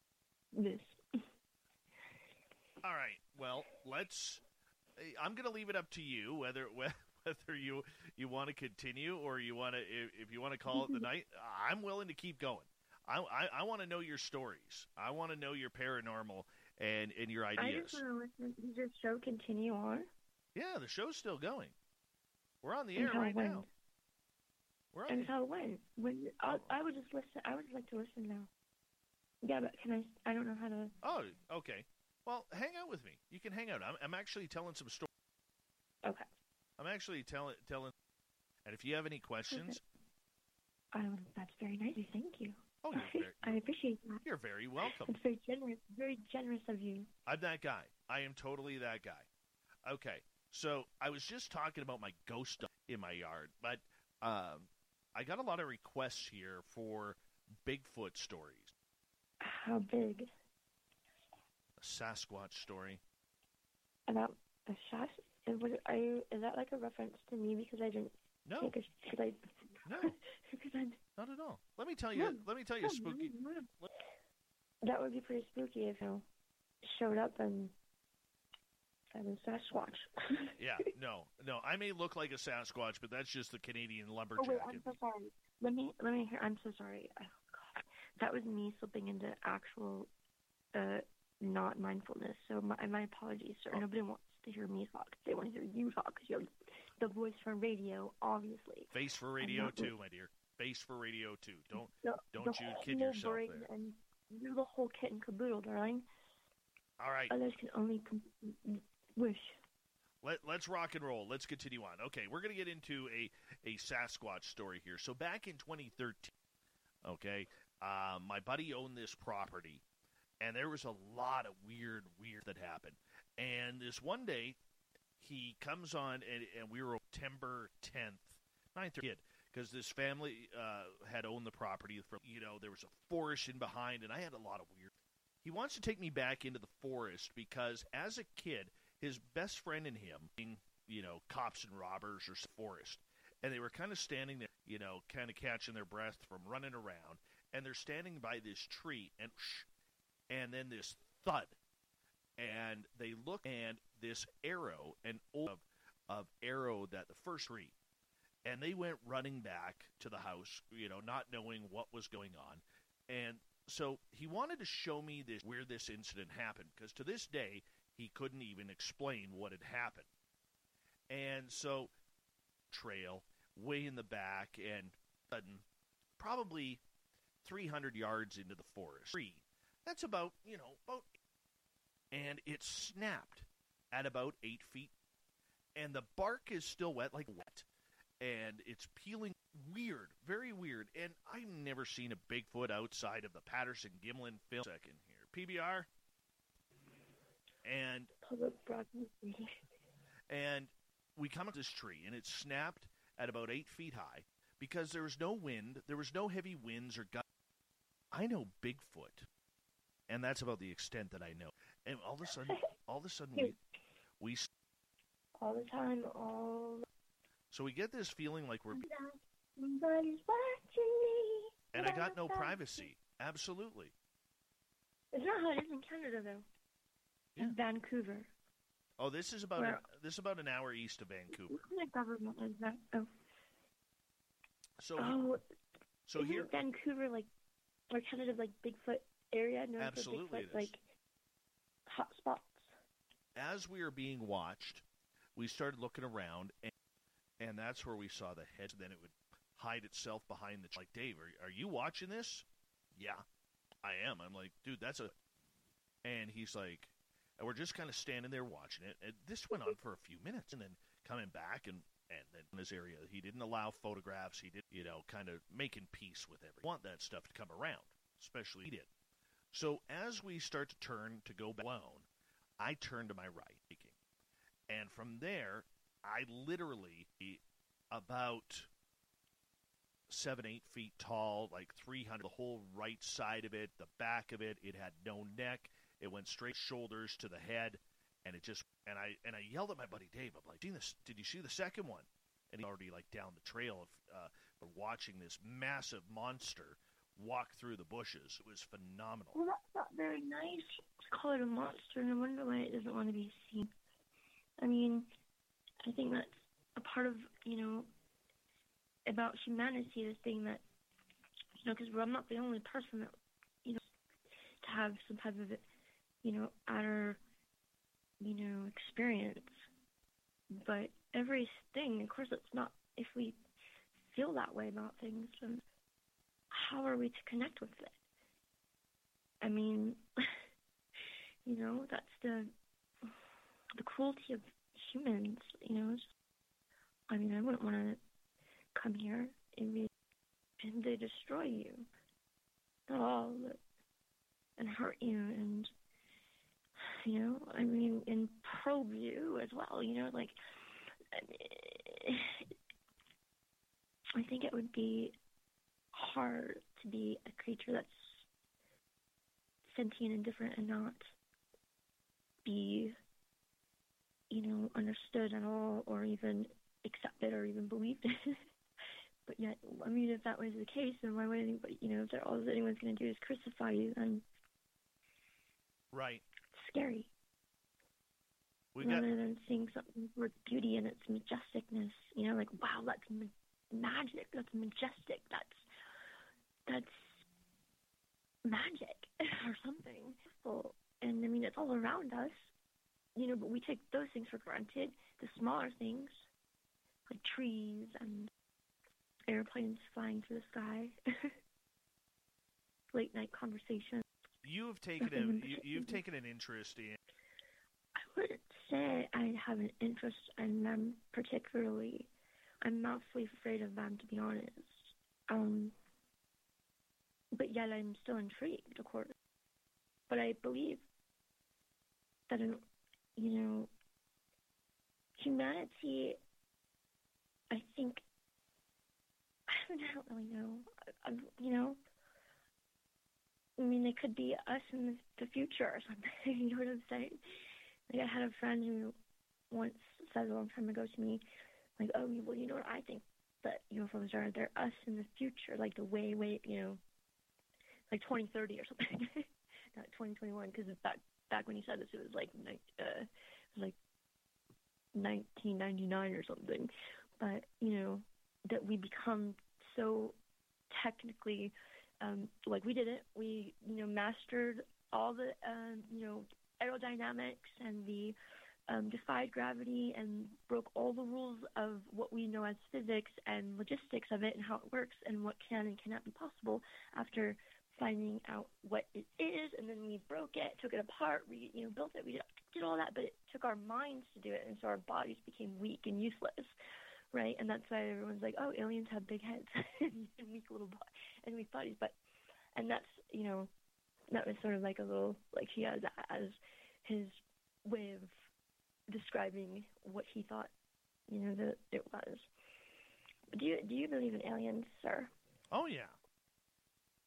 all right. Well, let's. I'm going to leave it up to you whether whether you you want to continue or you want to if, if you want to call it the night. I'm willing to keep going. I I, I want to know your stories. I want to know your paranormal and and your I ideas. just want to listen. Does your show continue on? Yeah, the show's still going. We're on the air Until right when? now. We're on the Until when? When I, I would just listen. I would like to listen now. Yeah, but can I? I don't know how to. Oh, okay. Well, hang out with me. You can hang out. I'm, I'm actually telling some stories. Okay. I'm actually telling telling. And if you have any questions, Um, that's very nice. Thank you. oh, you're very, I appreciate that. you're very welcome. It's very generous. Very generous of you. I'm that guy. I am totally that guy. Okay. So I was just talking about my ghost in my yard, but um, I got a lot of requests here for Bigfoot stories. How big? A Sasquatch story. About a shot? Is, what, are you, is that like a reference to me because I didn't No, take a because I no, because I'm not at all. Let me tell you. No, let me tell you, no, a spooky. no, no. That would be pretty spooky if you showed up and I was Sasquatch. Yeah, no, no. I may look like a Sasquatch, but that's just the Canadian Oh lumberjack. wait, I'm so sorry. Let me let me hear. I'm so sorry. Oh, God. That was me slipping into actual uh not mindfulness. So my my apologies, sir. Oh. Nobody wants to hear me talk. They want to hear you talk because you have the voice from radio, obviously. Face for radio not too, my dear. Face for radio too. Don't The, don't the you kid whole yourself brain there. And you're the whole kit and caboodle, darling. All right. Others can only com- wish. Let, let's rock and roll. Let's continue on. Okay, we're going to get into a, a Sasquatch story here. So back in twenty thirteen, okay, uh, my buddy owned this property, and there was a lot of weird, weird that happened. And this one day, he comes on, and, and we were September tenth, ninth kid, because this family uh, had owned the property for, you know, there was a forest in behind, and I had a lot of weird. He wants to take me back into the forest because as a kid, his best friend and him, you know, cops and robbers or forest, and they were kind of standing there, you know, kind of catching their breath from running around, and they're standing by this tree, and and then this thud, and they look, and this arrow, an old of, of arrow that the first tree, and they went running back to the house, you know, not knowing what was going on, and so he wanted to show me this where this incident happened, because to this day, he couldn't even explain what had happened. And so, trail, way in the back, and sudden, probably three hundred yards into the forest. Tree. That's about, you know, about, and it snapped at about eight feet. And the bark is still wet, like wet. And it's peeling weird, very weird. And I've never seen a Bigfoot outside of the Patterson-Gimlin film. Second here. P B R. And Public broadcasting. and we come up this tree, and it snapped at about eight feet high because there was no wind. There was no heavy winds or gusts. I know Bigfoot, and that's about the extent that I know. And all of a sudden, all of a sudden, we we all the time, all. So we get this feeling like we're. Somebody's watching me. And I got no privacy. Absolutely. It's not how it is in Canada, though. Yeah. In Vancouver. Oh, this is about Where, an, this is about an hour east of Vancouver. What kind of government is that? Oh. So. Oh. So isn't here. Vancouver like, or Canada's like Bigfoot area? No, Absolutely, Bigfoot, it is. like hot spots. As we were being watched, we started looking around, and, and that's where we saw the head. Then it would hide itself behind the. Like, Dave, are, are you watching this? Yeah, I am. I'm like, dude, that's a. And he's like, and we're just kind of standing there watching it. And this went on for a few minutes, and then coming back, and and then in this area, he didn't allow photographs. He did, you know, kind of making peace with everyone. Want that stuff to come around, especially he did. So as we start to turn to go back alone, I turn to my right, and from there, I literally about seven, eight feet tall, like three hundred. The whole right side of it, the back of it, it had no neck. It went straight shoulders to the head, and it just and I and I yelled at my buddy Dave. I'm like, this, "Did you see the second one?" And he's already like down the trail of uh, for watching this massive monster walk through the bushes. It was phenomenal. Well, that's not very nice to call it a monster, and I wonder why it doesn't want to be seen. I mean, I think that's a part of, you know, about humanity, the thing that, you know, because I'm not the only person that, you know, to have some type of, you know, outer, you know, experience. But everything, of course, it's not, if we feel that way about things, then how are we to connect with it? I mean, you know, that's the the cruelty of humans, you know. I mean, I wouldn't want to come here and, be, and they destroy you at all and hurt you and, you know, I mean, and probe you as well, you know, like, I think it would be hard to be a creature that's sentient and different and not be, you know, understood at all or even accepted or even believed in. But yet, I mean, if that was the case, then why would anybody, you know, if all anyone's going to do is crucify you, then right. It's scary. We Rather got... than seeing something for beauty and its majesticness, you know, like, wow, that's ma- magic, that's majestic, that's, that's magic or something. And, I mean, it's all around us, you know, but we take those things for granted, the smaller things, like trees and airplanes flying through the sky, late night conversation. You have taken a you, you've taken an interest in. I wouldn't say I have an interest in them particularly. I'm mostly afraid of them, to be honest. Um, but yet I'm still intrigued, of course. But I believe that, in, you know, humanity, I think, I don't really know, I, I, you know, I mean, it could be us in the, the future or something, you know what I'm saying? Like, I had a friend who once said a long time ago to me, like, oh, well, you know what I think that U F Os are? They're us in the future, like the way, way, you know, like twenty thirty or something, not twenty twenty-one, because back, back when he said this, it was like, uh, it was like nineteen ninety-nine or something, but, you know, that we become so technically, um, like we did it, we, you know, mastered all the, um, you know, aerodynamics and the um, defied gravity and broke all the rules of what we know as physics and logistics of it and how it works and what can and cannot be possible after finding out what it is, and then we broke it, took it apart, we, you know, built it, we did, did all that, but it took our minds to do it, and so our bodies became weak and useless, right? And that's why everyone's like, oh, aliens have big heads and weak little bodies and weak bodies, but, and that's, you know, that was sort of like a little, like he has as his way of describing what he thought, you know, that it was. Do you, do you believe in aliens, sir? Oh, yeah.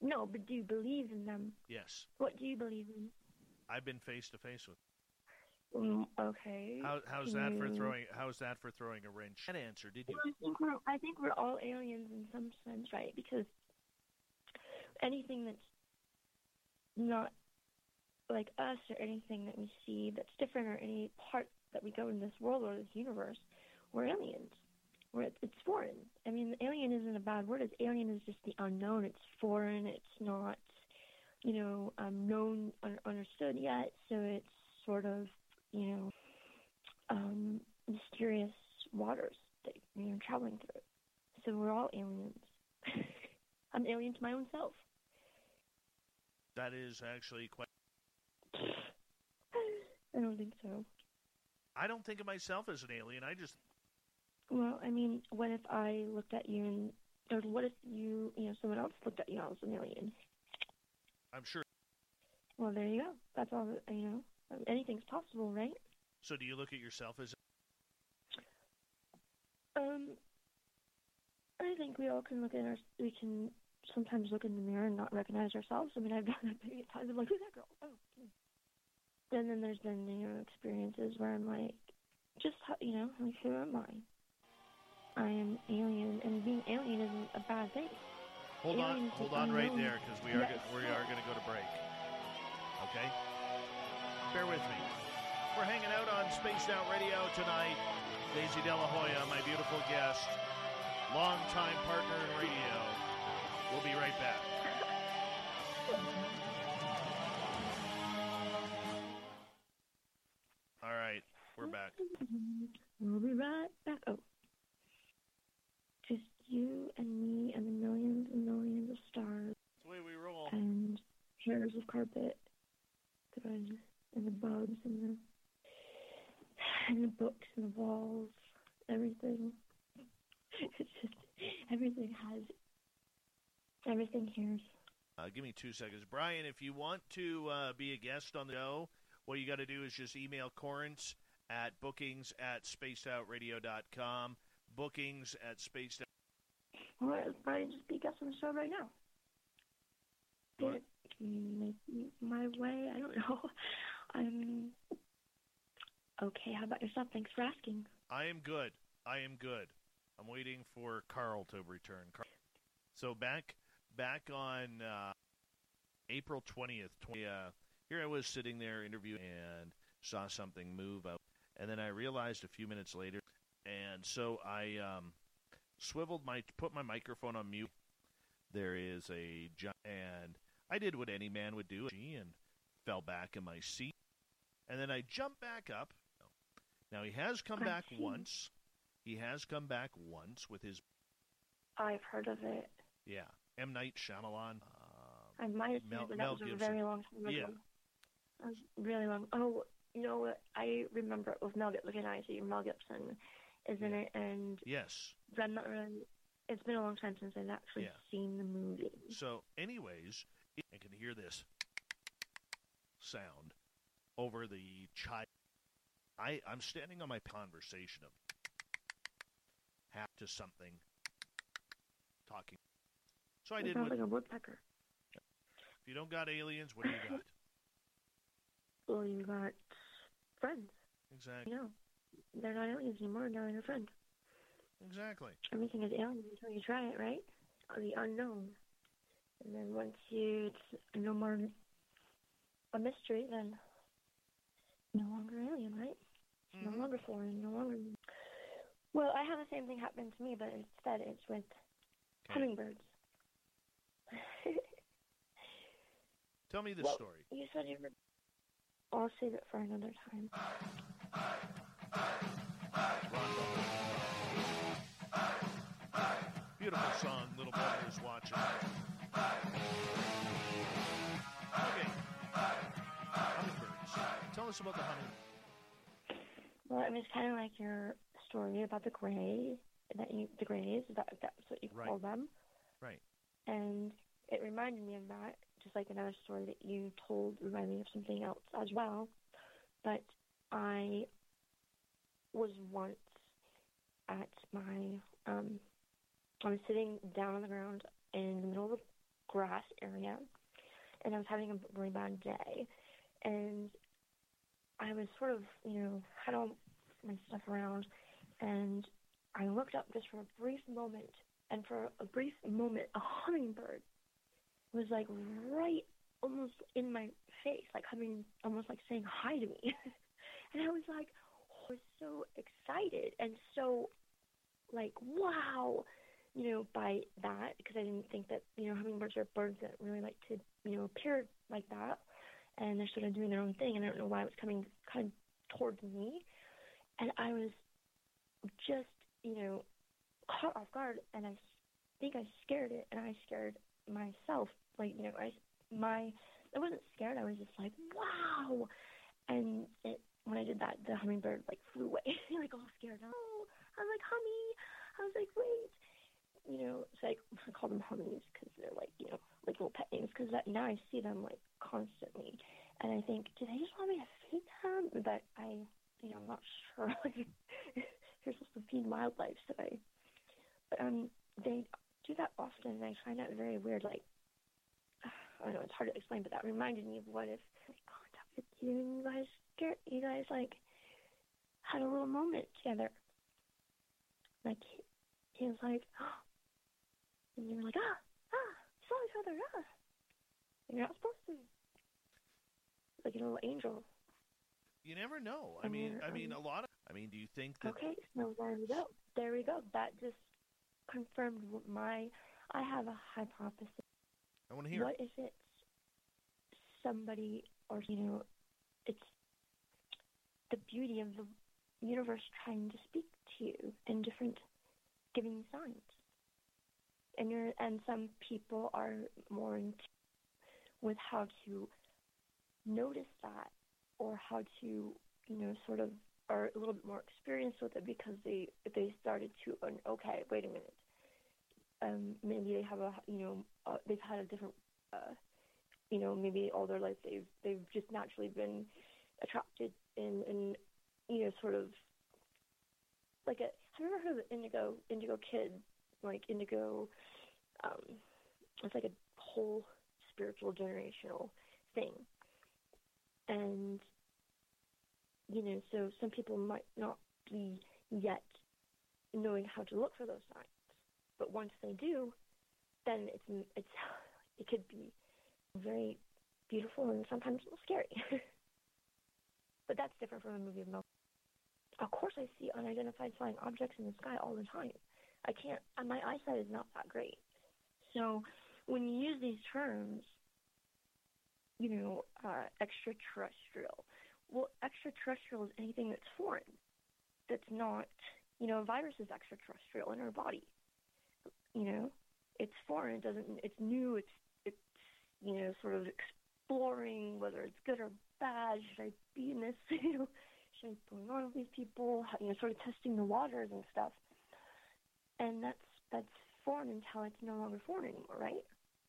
No, but do you believe in them? Yes. What do you believe in? I've been face to face with. Um, okay. How, how's Can that for you- throwing? How's that for throwing a wrench? That answer, did you? Well, I think we're I think we're all aliens in some sense, right? Because anything that's not like us or anything that we see that's different or any part that we go in this world or this universe, we're aliens. We're, it's foreign. I mean, alien isn't a bad word. It's alien is just the unknown. It's foreign. It's not, you know, um, known, un- understood yet. So it's sort of, you know, um, mysterious waters that you're traveling through. So we're all aliens. I'm an alien to my own self. That is actually quite. I don't think so. I don't think of myself as an alien. I just. Well, I mean, what if I looked at you and, or what if you, you know, someone else looked at you as an alien? I'm sure. Well, there you go. That's all, that- you know, anything's possible, right? So, do you look at yourself as? Um, I think we all can look at our, we can sometimes look in the mirror and not recognize ourselves. I mean, I've done that many times. I'm like, who's that girl? Oh. Hmm. And then there's been, you know, experiences where I'm like, just, how, you know, like, who am I? I am alien, and being alien isn't a bad thing. Hold on, Aliens hold is on right unknown. there, because we are Yes. go- we are going to go to break. Okay, bear with me. We're hanging out on Spaced Out Radio tonight. Daisy De La Hoya, my beautiful guest, longtime partner in radio. We'll be right back. All right, we're back. We'll be right back. Oh. Just you and me and the millions and millions of stars That's the way we roll. and hairs of carpet and, and the bugs and the and the books and the walls, everything. It's just everything has everything here. Uh, give me two seconds. Brian, if you want to uh, be a guest on the show, what you got to do is just email Corrence at bookings at spacedoutradio dot com. Bookings at spaced out. All right, Brian, just be a guest on the show right now. What? It can make my way. I don't know. I'm okay. How about yourself? Thanks for asking. I am good. I am good. I'm waiting for Carl to return. Carl. So back back on uh, April twentieth, twenty, uh, here I was sitting there interviewing and saw something move up. And then I realized a few minutes later, and so I um, swiveled my, put my microphone on mute. There is a, and I did what any man would do, and fell back in my seat. And then I jumped back up. Now, he has come I back see. once. He has come back once with his, I've heard of it. yeah, M. Night Shyamalan. Um, I might have seen Mel- it, but Mel that was a Gibson. very long time ago. Yeah. That was really long. Oh, you know what? I remember it with Mel Gibson. Look at I see Mel Gibson is in Yeah. it, and Yes. I'm not really. It's been a long time since I've actually Yeah. seen the movie. So, anyways, I can hear this sound over the child. I, I'm standing on my conversation of half to something talking. So I It did sounds what, like a woodpecker. if you don't got aliens, what do you got? Well, you got friends. Exactly. You know, they're not aliens anymore. Now they're your friend. Exactly. Everything is alien until you try it, right? Or the unknown. And then once you, it's no more a mystery, then no longer alien, right? It's Mhm. no longer foreign, no longer. Well, I had the same thing happen to me, but instead it's with Okay. hummingbirds. Tell me the Well, story. You said you were. I'll save it for another time. Beautiful song, Little Brother is Watching. Okay. Hummingbirds. Tell us about the hummingbird. Well, I mean, it's kind of like your story about the gray, that you, the grays, that, that's what you Right. call them. Right. And it reminded me of that, just like another story that you told reminded me of something else as well. But I was once at my, um, I was sitting down on the ground in the middle of the grass area, and I was having a really bad day, and I was sort of, you know, had all my stuff around, and I looked up just for a brief moment, and for a brief moment, a hummingbird was like right almost in my face, like humming, almost like saying hi to me. And I was like, oh, I was so excited and so like, wow, you know, by that, because I didn't think that, you know, hummingbirds are birds that really like to, you know, appear like that. And they're sort of doing their own thing, and I don't know why it was coming kind of towards me. And I was just, you know, caught off guard, and I think I scared it, and I scared myself. Like, you know, I, my, I wasn't scared. I was just like, wow. And it, when I did that, the hummingbird, like, flew away, like, all scared. Oh, I was like, hummy. I was like, wait. You know, so I, I call them hummies because they're, like, you know, like little pet names, because now I see them, like, constantly. And I think, do they just want me to feed them? But I, you know, I'm not sure. Like, you're supposed to feed wildlife, so I, but, um, they do that often, and I find that very weird. Like, I don't know, it's hard to explain, but that reminded me of what if they contacted you and you guys scared, you guys, like, had a little moment together. Like, he, he was like, oh, and you were like, ah, ah, saw each other, ah. And you're not supposed to. Like a little angel. You never know. I mean, I mean, a lot of, I mean, do you think that... Okay, so there we go. There we go. That just confirmed my, I have a hypothesis. I want to hear. What if it's somebody, or, you know, it's the beauty of the universe trying to speak to you in different, giving you signs. And you're, and some people are more in tune with how to notice that, or how to, you know, sort of are a little bit more experienced with it, because they they started to, okay, wait a minute, um, maybe they have a, you know, uh, they've had a different, uh, you know, maybe all their life they've they've just naturally been attracted in, in you know, sort of like a, have you ever heard of Indigo, Indigo Kid, like Indigo, um, it's like a whole spiritual generational thing. And, you know, so some people might not be yet knowing how to look for those signs. But once they do, then it's, it's it could be very beautiful and sometimes a little scary. But that's different from a movie of Mel. Of course I see unidentified flying objects in the sky all the time. I can't, my eyesight is not that great. So when you use these terms, you know, uh, extraterrestrial. Well, extraterrestrial is anything that's foreign, that's not, you know, a virus is extraterrestrial in our body. You know, it's foreign, it doesn't, it's new, it's, it's, you know, sort of exploring whether it's good or bad. Should I be in this, you know, should I be going on with these people, you know, sort of testing the waters and stuff. And that's, that's foreign until it's no longer foreign anymore, right?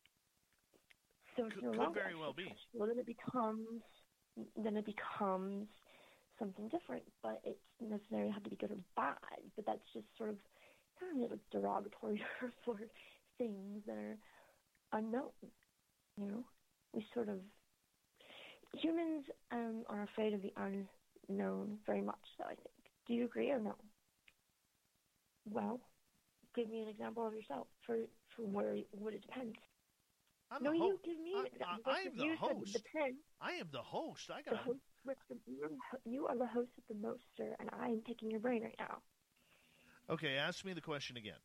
So it's could, no could longer very well be. Well, then it becomes, then it becomes something different, but it doesn't necessarily have to be good or bad. But that's just sort of kind of a derogatory term for things that are unknown. You know, we sort of humans um, are afraid of the unknown very much. So I think. Do you agree or no? Well, give me an example of yourself for for where what it depends. I'm no, the you ho- give me I, an example. I, I am the you host. Depends. I am the host. I The got. host with the, you are the host of the most, sir, and I am picking your brain right now. Okay, ask me the question again.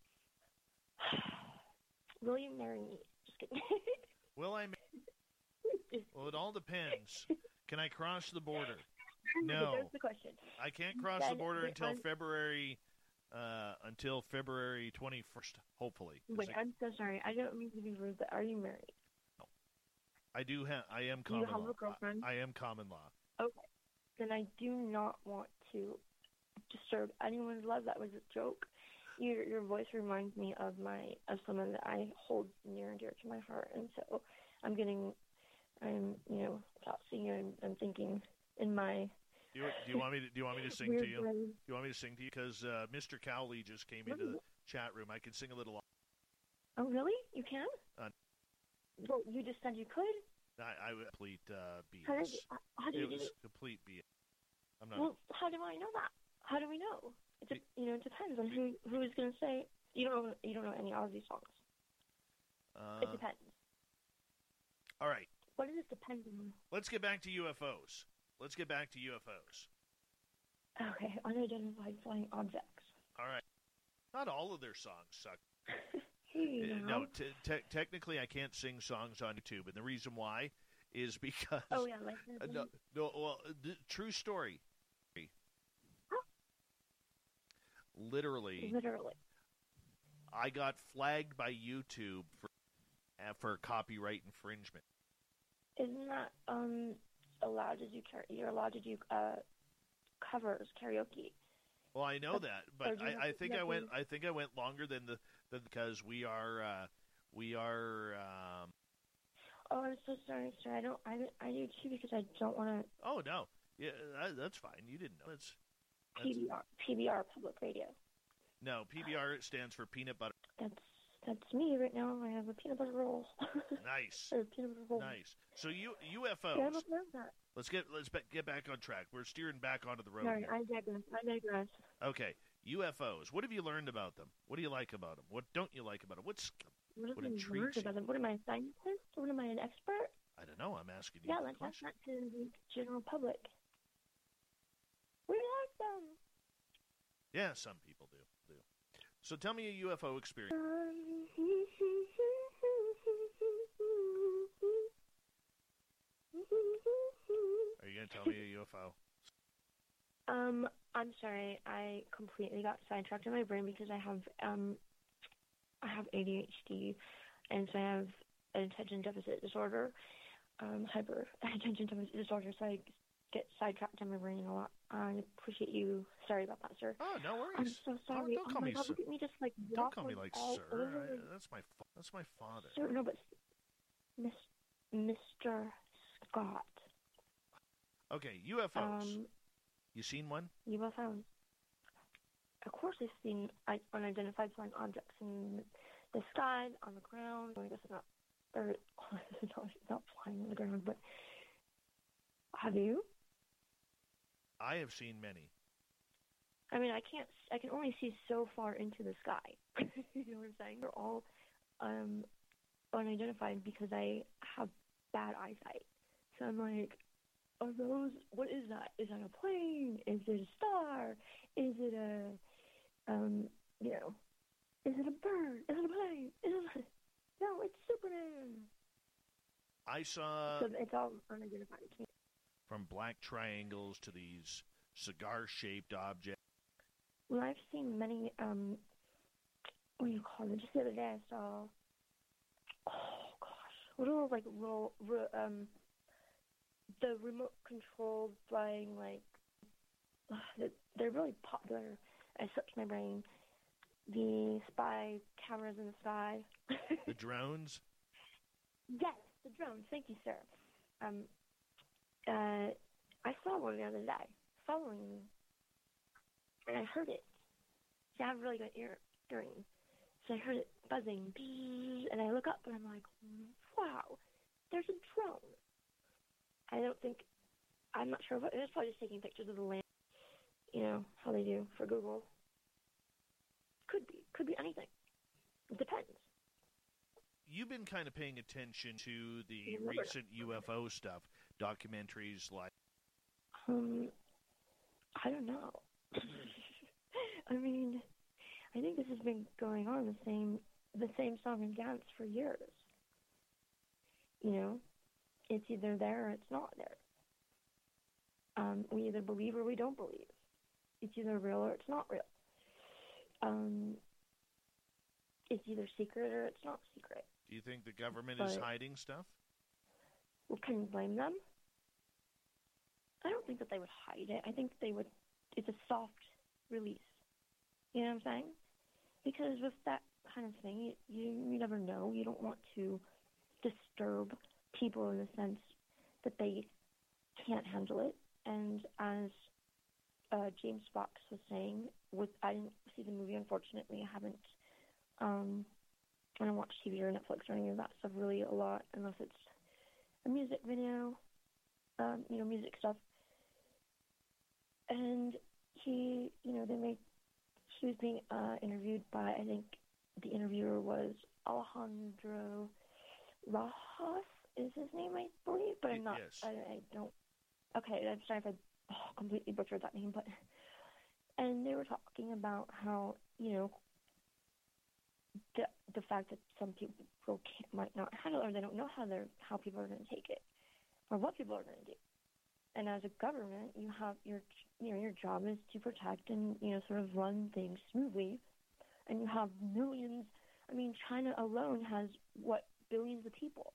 Will you marry me? Just kidding. Will I? Ma- well, it all depends. Can I cross the border? No. That's the question. I can't cross then, the border until I'm, February. Uh, until February twenty-first, hopefully. Wait, it, I'm so sorry. I don't mean to be rude, but are you married? No. I do have. I am Do common you have law. a girlfriend? I, I am common law. Okay. Then I do not want to disturb anyone's love. That was a joke. Your your voice reminds me of my of someone that I hold near and dear to my heart, and so I'm getting, I'm you know, without seeing you, I'm, I'm thinking in my. Do you, do you want me to? Do you want me to sing Weird to you? brain. Do you want me to sing to you? Because uh, Mister Cowley just came into the chat room. I can sing a little. Oh really? You can? Uh, Well, you just said you could. I, I would complete uh, B S. How did you, how did it you was do it? complete B S. I'm not. Well, how do I know that? How do we know? It de- you know, it depends on who who is going to say. You don't know, you don't know any Ozzy songs. Uh, It depends. all right. What does it depend on? Let's get back to U F Os. Let's get back to U F Os. Okay, unidentified flying objects. All right. Not all of their songs suck. Hey, Uh, now. no, t- te- technically I can't sing songs on YouTube, and the reason why is because. Oh yeah, like uh, no, no. Well, the true story. Huh? Literally, Literally. I got flagged by YouTube for uh, for copyright infringement. Isn't that um allowed to do? Car- you're allowed to do uh covers karaoke. Well, I know But- that, or but do you I, I have- think you I have went. to- I think I went longer than the than because we are uh, we are. Um, Oh, I'm so sorry, sir. I don't. I I do too because I don't want to. oh no, yeah, that, that's fine. You didn't know. That's, that's P B R P B R Public Radio. no P B R stands for peanut butter. That's that's me right now. I have a peanut butter roll. Nice, or peanut butter roll. nice. So you U F Yeah, I Os. don't know that. Let's get let's be, get back on track. We're steering back onto the road. Sorry, here. I digress. I digress. Okay, U F Os. What have you learned about them? What do you like about them? What don't you like about them? What's What, What have I intrigues learned you? about them? What am I a scientist? What am I an expert? I don't know. I'm asking you Yeah, the let's ask question. that to the general public. We like them. Yeah, some people do. do. So tell me a U F O experience. Are you going to tell me a U F O? Um, I'm sorry. I completely got sidetracked in my brain because I have um, I have A D H D, and so I have an attention deficit disorder, um, hyper attention deficit disorder. So I get sidetracked in my brain a lot. I appreciate you. Sorry about that, sir. Oh, no I'm worries. so sorry. don't oh call my me God, sir. look at me just like Don't walk call me like like all sir. over. I, that's my fa- that's my father. Sir, no, but Miss, Mister Scott. Okay, U F Os. Um, you seen one? U F Os. Of course, I've seen I- unidentified flying objects in the sky, on the ground. I guess it's not, or it's not, it's not flying on the ground, but have you? I have seen many. I mean, I can't. I can only see so far into the sky. You know what I'm saying? They're all um, unidentified because I have bad eyesight. So I'm like, are those? What is that? Is that a plane? Is it a star? Is it a, um, you know, is it a bird? Is it a plane? Is it? A, no, it's Superman. I saw So it's all unidentified to me. from black triangles to these cigar-shaped objects. Well, I've seen many, um, what do you call them? Just the other day I saw, oh gosh, little, like, little, re- um, the remote controlled flying, like, uh, they're really popular. I slipped my brain. The spy cameras in the sky. The drones. Yes, the drones. Thank you, sir. Um, uh, I saw one the other day following me, and I heard it. See, I have really good ear hearing, so I heard it buzzing, and I look up and I'm like, wow, there's a drone. I don't think, I'm not sure what, it's probably just taking pictures of the land, you know, how they do for Google. Could be, could be anything. It depends. You've been kind of paying attention to the You never know. recent U F O stuff, documentaries like. Um, I don't know. I mean, I think this has been going on the same the same song and dance for years. You know, it's either there or it's not there. Um, we either believe or we don't believe. It's either real or it's not real. Um, it's either secret or it's not secret. Do you think the government is But- hiding stuff? Well, can you blame them? I don't think that they would hide it. I think they would. It's a soft release. You know what I'm saying? Because with that kind of thing, you, you you never know. You don't want to disturb people in the sense that they can't handle it. And as uh, James Fox was saying, with I didn't see the movie, unfortunately. I haven't um, I don't watch T V or Netflix or any of that stuff really a lot, unless it's a music video, um, you know, music stuff. And he, you know, they made, he was being uh, interviewed by, I think the interviewer was Alejandro Rojas, is his name, I believe, but I'm not, yes. I, I don't, okay, I'm sorry if I oh, completely butchered that name, but, and they were talking about how, you know, the the fact that some people can't, might not handle it, or they don't know how they're, how people are going to take it, or what people are going to do. And as a government, you have your, you know, your job is to protect and, you know, sort of run things smoothly. And you have millions. I mean, China alone has, what, billions of people.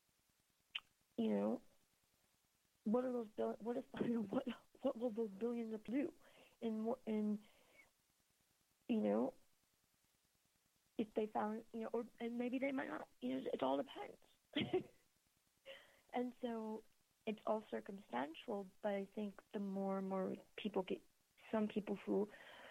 You know, what are those bill? What is what? What will those billions of do? In in, you know, if they found, you know, or and maybe they might not. You know, it all depends. And so it's all circumstantial. But I think the more and more people get, some people who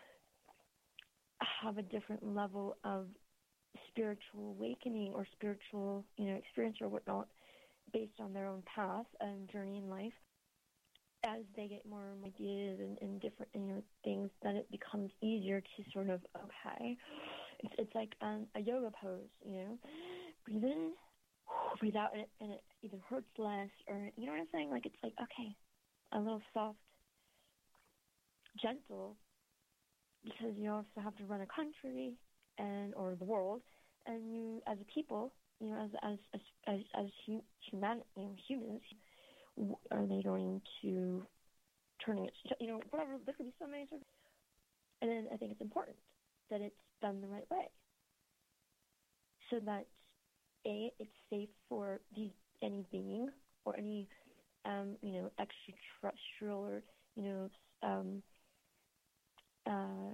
have a different level of spiritual awakening or spiritual, you know, experience or whatnot, based on their own path and journey in life, as they get more ideas and, and different, you know, things, then it becomes easier to sort of, okay, it's, it's like um, a yoga pose, you know, breathe in, breathe out, and it, and it either hurts less, or, you know what I'm saying? Like, it's like, okay, a little soft, gentle, because you also have to run a country and or the world, and you, as a people, you know, as as as as, as human, you know, humans, are they going to turning it, you know, whatever? There could be so many sort of, and then I think it's important that it's done the right way, so that a it's safe for the any being or any um you know extraterrestrial or you know um uh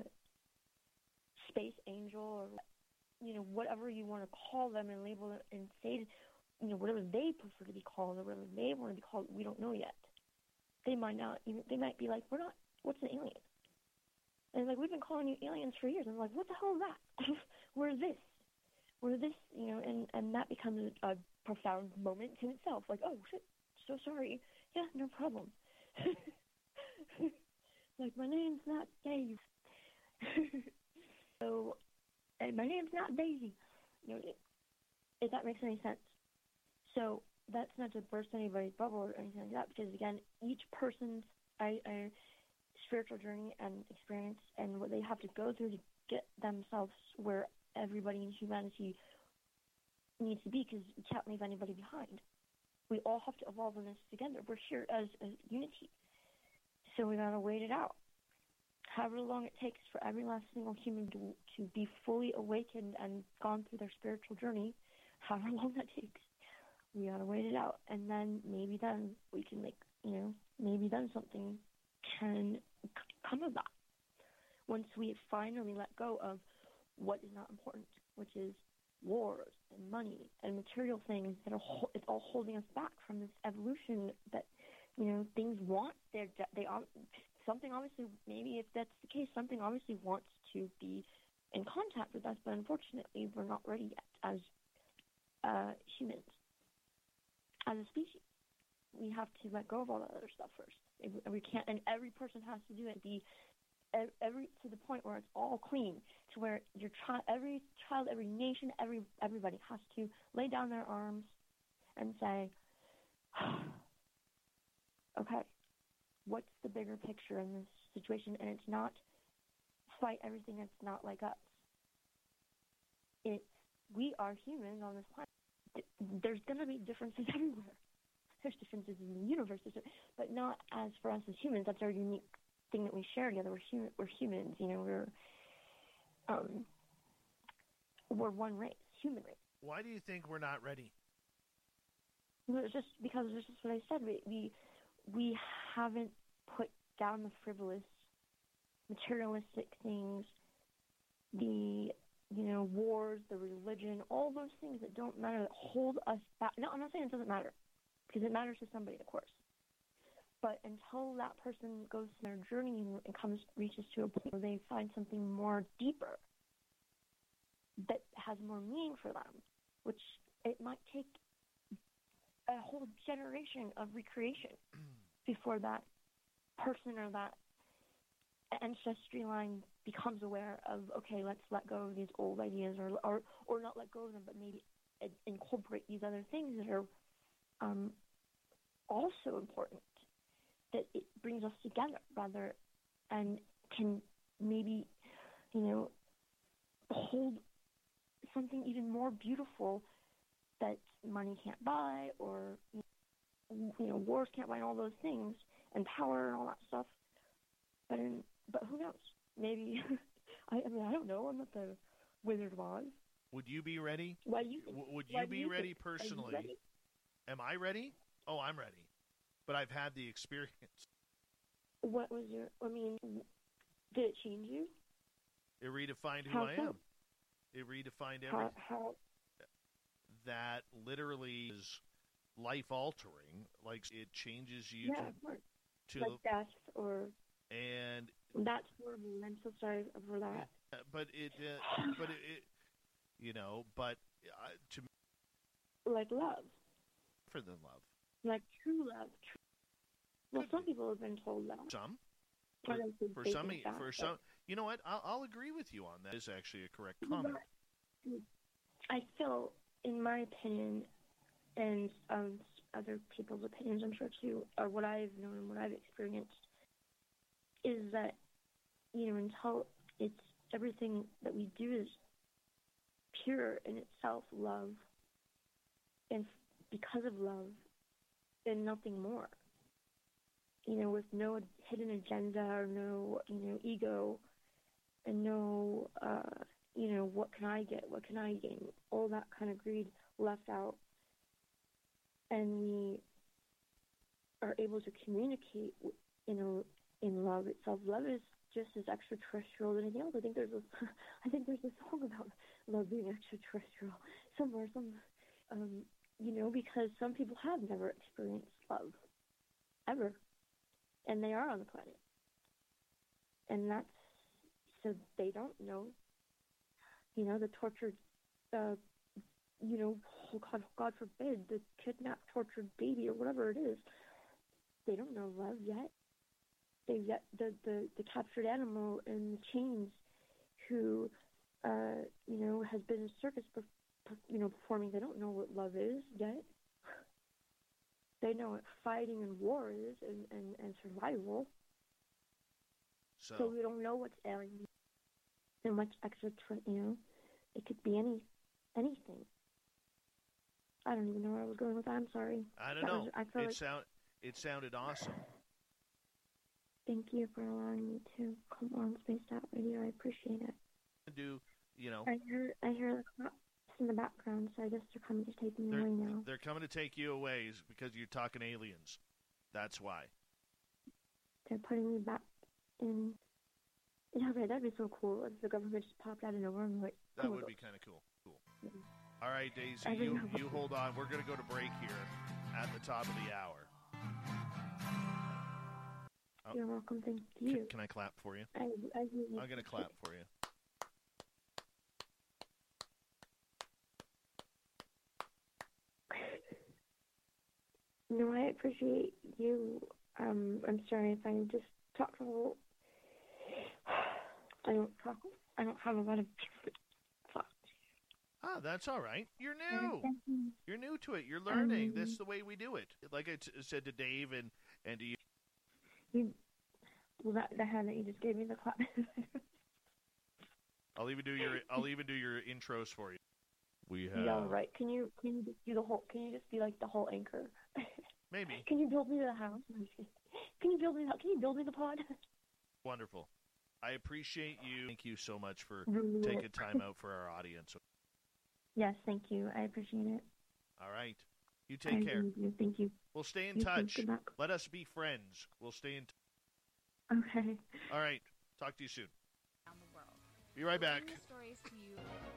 space angel or you know whatever you want to call them and label it and say you know whatever they prefer to be called or whatever they want to be called, we don't know yet. They might not even they might be like, we're not, what's an alien? And like, we've been calling you aliens for years. I'm like, what the hell is that? We're this. We're this, you know, and, and that becomes a, a profound moment in itself. Like, oh, shit, so sorry. Yeah, no problem. Like, my name's not Dave. So, and my name's not Daisy. You know, if that makes any sense. So, that's not to burst anybody's bubble or anything like that, because, again, each person's I, I, spiritual journey and experience and what they have to go through to get themselves where everybody in humanity needs to be, because we can't leave anybody behind. We all have to evolve in this together. We're here as a unity. So we gotta wait it out. However long it takes for every last single human to, to be fully awakened and gone through their spiritual journey, however long that takes, we gotta wait it out. And then maybe then we can make, you know, maybe then something can c- come of that. Once we finally let go of what is not important, which is wars and money and material things that are ho- it's all holding us back from this evolution that, you know, things want their they something obviously, maybe if that's the case, something obviously wants to be in contact with us, but unfortunately we're not ready yet as uh, humans, as a species. We have to let go of all that other stuff first. We can't, and every person has to do it. Be every to the point where it's all clean, to where your child, every child, every nation, every everybody has to lay down their arms and say, okay, what's the bigger picture in this situation? And it's not fight everything that's not like us. It's we are humans on this planet. There's going to be differences everywhere. There's differences in the universe, but not as for us as humans. That's our unique thing that we share together. We're human. We're humans. You know, we're um, we're one race, human race. Why do you think we're not ready? It's just because it's just what I said. We we we haven't put down the frivolous, materialistic things, the you know wars, the religion, all those things that don't matter, that hold us back. No, I'm not saying it doesn't matter, because it matters to somebody, of course. But until that person goes through their journey and comes reaches to a point where they find something more deeper, that has more meaning for them, which it might take a whole generation of recreation before that person or that ancestry line becomes aware of, okay, let's let go of these old ideas, or or, or not let go of them, but maybe incorporate these other things that are um, also important, that it brings us together rather, and can maybe, you know, hold something even more beautiful that money can't buy, or, you know, wars can't buy, and all those things, and power and all that stuff. But in, but who knows? Maybe, I, I mean, I don't know. I'm not the Wizard of Oz. Would you be ready? Why do you think? W- would you Why be you ready think? personally? Ready? Am I ready? Oh, I'm ready. But I've had the experience. What was your, I mean, did it change you? It redefined who How I so? am. It redefined everything. How, how? That literally is life-altering. Like, it changes you Yeah, of course. to, Like to death, or and that's horrible. I'm so sorry for that. but it uh, but it, it you know but uh, to me, Like love, for than love. like true love. True. Well, Could some be. people have been told that. Some I for, don't think for they some think that, for but- some you know what I'll, I'll agree with you on that. Is actually a correct comment. I feel, in my opinion, and um, other people's opinions, I'm sure too, or what I've known and what I've experienced, is that, you know, until it's everything that we do is pure in itself, love, and because of love, and nothing more. You know, with no hidden agenda or no, you know, ego, and no, uh, you know, what can I get, what can I gain, all that kind of greed left out, and we are able to communicate, you know, in love itself. Love is just as extraterrestrial as anything else. I think there's a, I think there's a song about love being extraterrestrial somewhere, some, um, you know, because some people have never experienced love, ever, and they are on the planet, and that's, so they don't know, you know, the tortured, uh, you know, oh God, God forbid, the kidnapped, tortured baby or whatever it is. They don't know love yet. They've yet the, the, the captured animal in the chains who, uh, you know, has been in circus, you know, performing. They don't know what love is yet. They know what fighting and war is, and, and, and survival. So, So we don't know what's alien and what's extra, you know. It could be any, anything. I don't even know where I was going with that. I'm sorry. I don't That know. was- I felt it like- sound it sounded awesome. Thank you for allowing me to come on Spaced Out Radio. I appreciate it. Do you know? I hear I hear the claps in the background, so I guess they're coming to take me They're, away now. they're coming to take you away because you're talking aliens. That's why. They're putting me back in. Yeah, right. That'd be so cool if the government just popped out of nowhere and like. That oh my would God. be kind of cool. Cool. All right, Daisy, I you, don't know. you hold on. We're going to go to break here at the top of the hour. Oh. You're welcome. Thank Can, you. can I clap for you? I, I really I'm going to clap for you. No, I appreciate you. Um, I'm sorry if I just talk a whole. I don't talk. I don't have a lot of thoughts. Ah, that's all right. You're new. You're new to it. You're Um, learning. This is the way we do it. Like I t- said to Dave and, and to you. You, well, that the hand that you just gave me the clap. I'll even do your I'll even do your intros for you. We have Yeah, right. Can you can you just do the whole? Can you just be like the whole anchor? maybe Can you build me the house? Can you build me the? Can you build me the pod? wonderful. I appreciate you. Thank you so much for Really? taking time out for our audience. Yes, thank you. I appreciate it. All right. You I take care. really do. Thank you. We'll stay in You too. touch. Good luck. Let us be friends. We'll stay in touch. Okay. All right. Talk to you soon. Around the world. Be right back. Bringing the stories to you.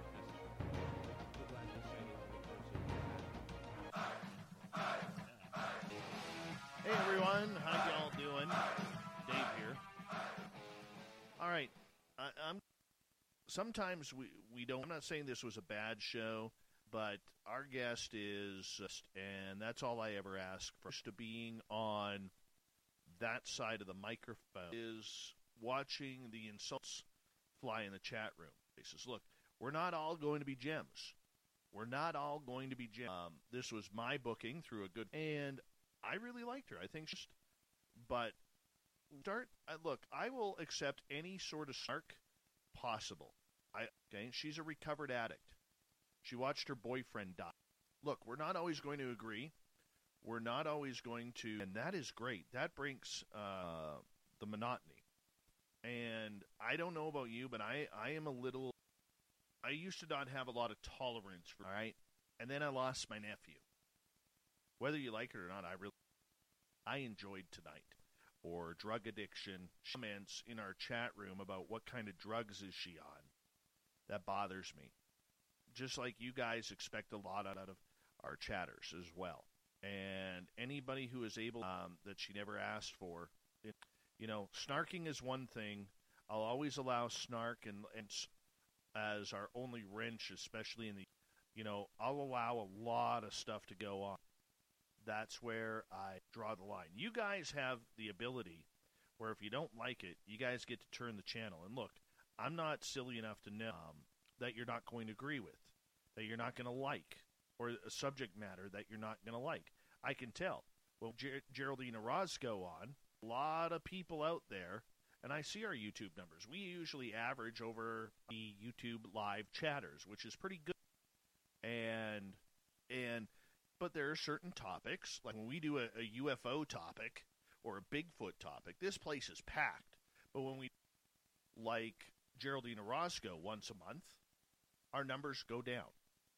Hey everyone, how y'all doing? Dave here. All right, I, I'm sometimes we, we don't, I'm not saying this was a bad show, but our guest is, and that's all I ever ask for, to being on that side of the microphone, is watching the insults fly in the chat room. He says, look, we're not all going to be gems. We're not all going to be gems. Um, this was my booking through a good, and I really liked her. I think she's, but start, uh, look, I will accept any sort of snark possible. I okay, she's a recovered addict. She watched her boyfriend die. Look, we're not always going to agree. We're not always going to, and that is great. That brings uh, the monotony. And I don't know about you, but I, I am a little, I used to not have a lot of tolerance for, all right? And then I lost my nephew. Whether you like it or not, I really, I enjoyed tonight. Or drug addiction, comments in our chat room about what kind of drugs is she on. That bothers me. Just like you guys expect a lot out of our chatters as well. And anybody who is able, um, that she never asked for, it, you know, snarking is one thing. I'll always allow snark and, and as our only wrench, especially in the, you know, I'll allow a lot of stuff to go on. That's where I draw the line. You guys have the ability where if you don't like it, you guys get to turn the channel. And look, I'm not silly enough to know um, that you're not going to agree with, that you're not going to like, or a subject matter that you're not going to like. I can tell. Well, Ger- Geraldine Orozco on, a lot of people out there, and I see our YouTube numbers. We usually average over the YouTube live chatters, which is pretty good. And, and, but there are certain topics, like when we do a, a U F O topic or a Bigfoot topic, this place is packed. But when we, like Geraldine Orozco once a month, our numbers go down.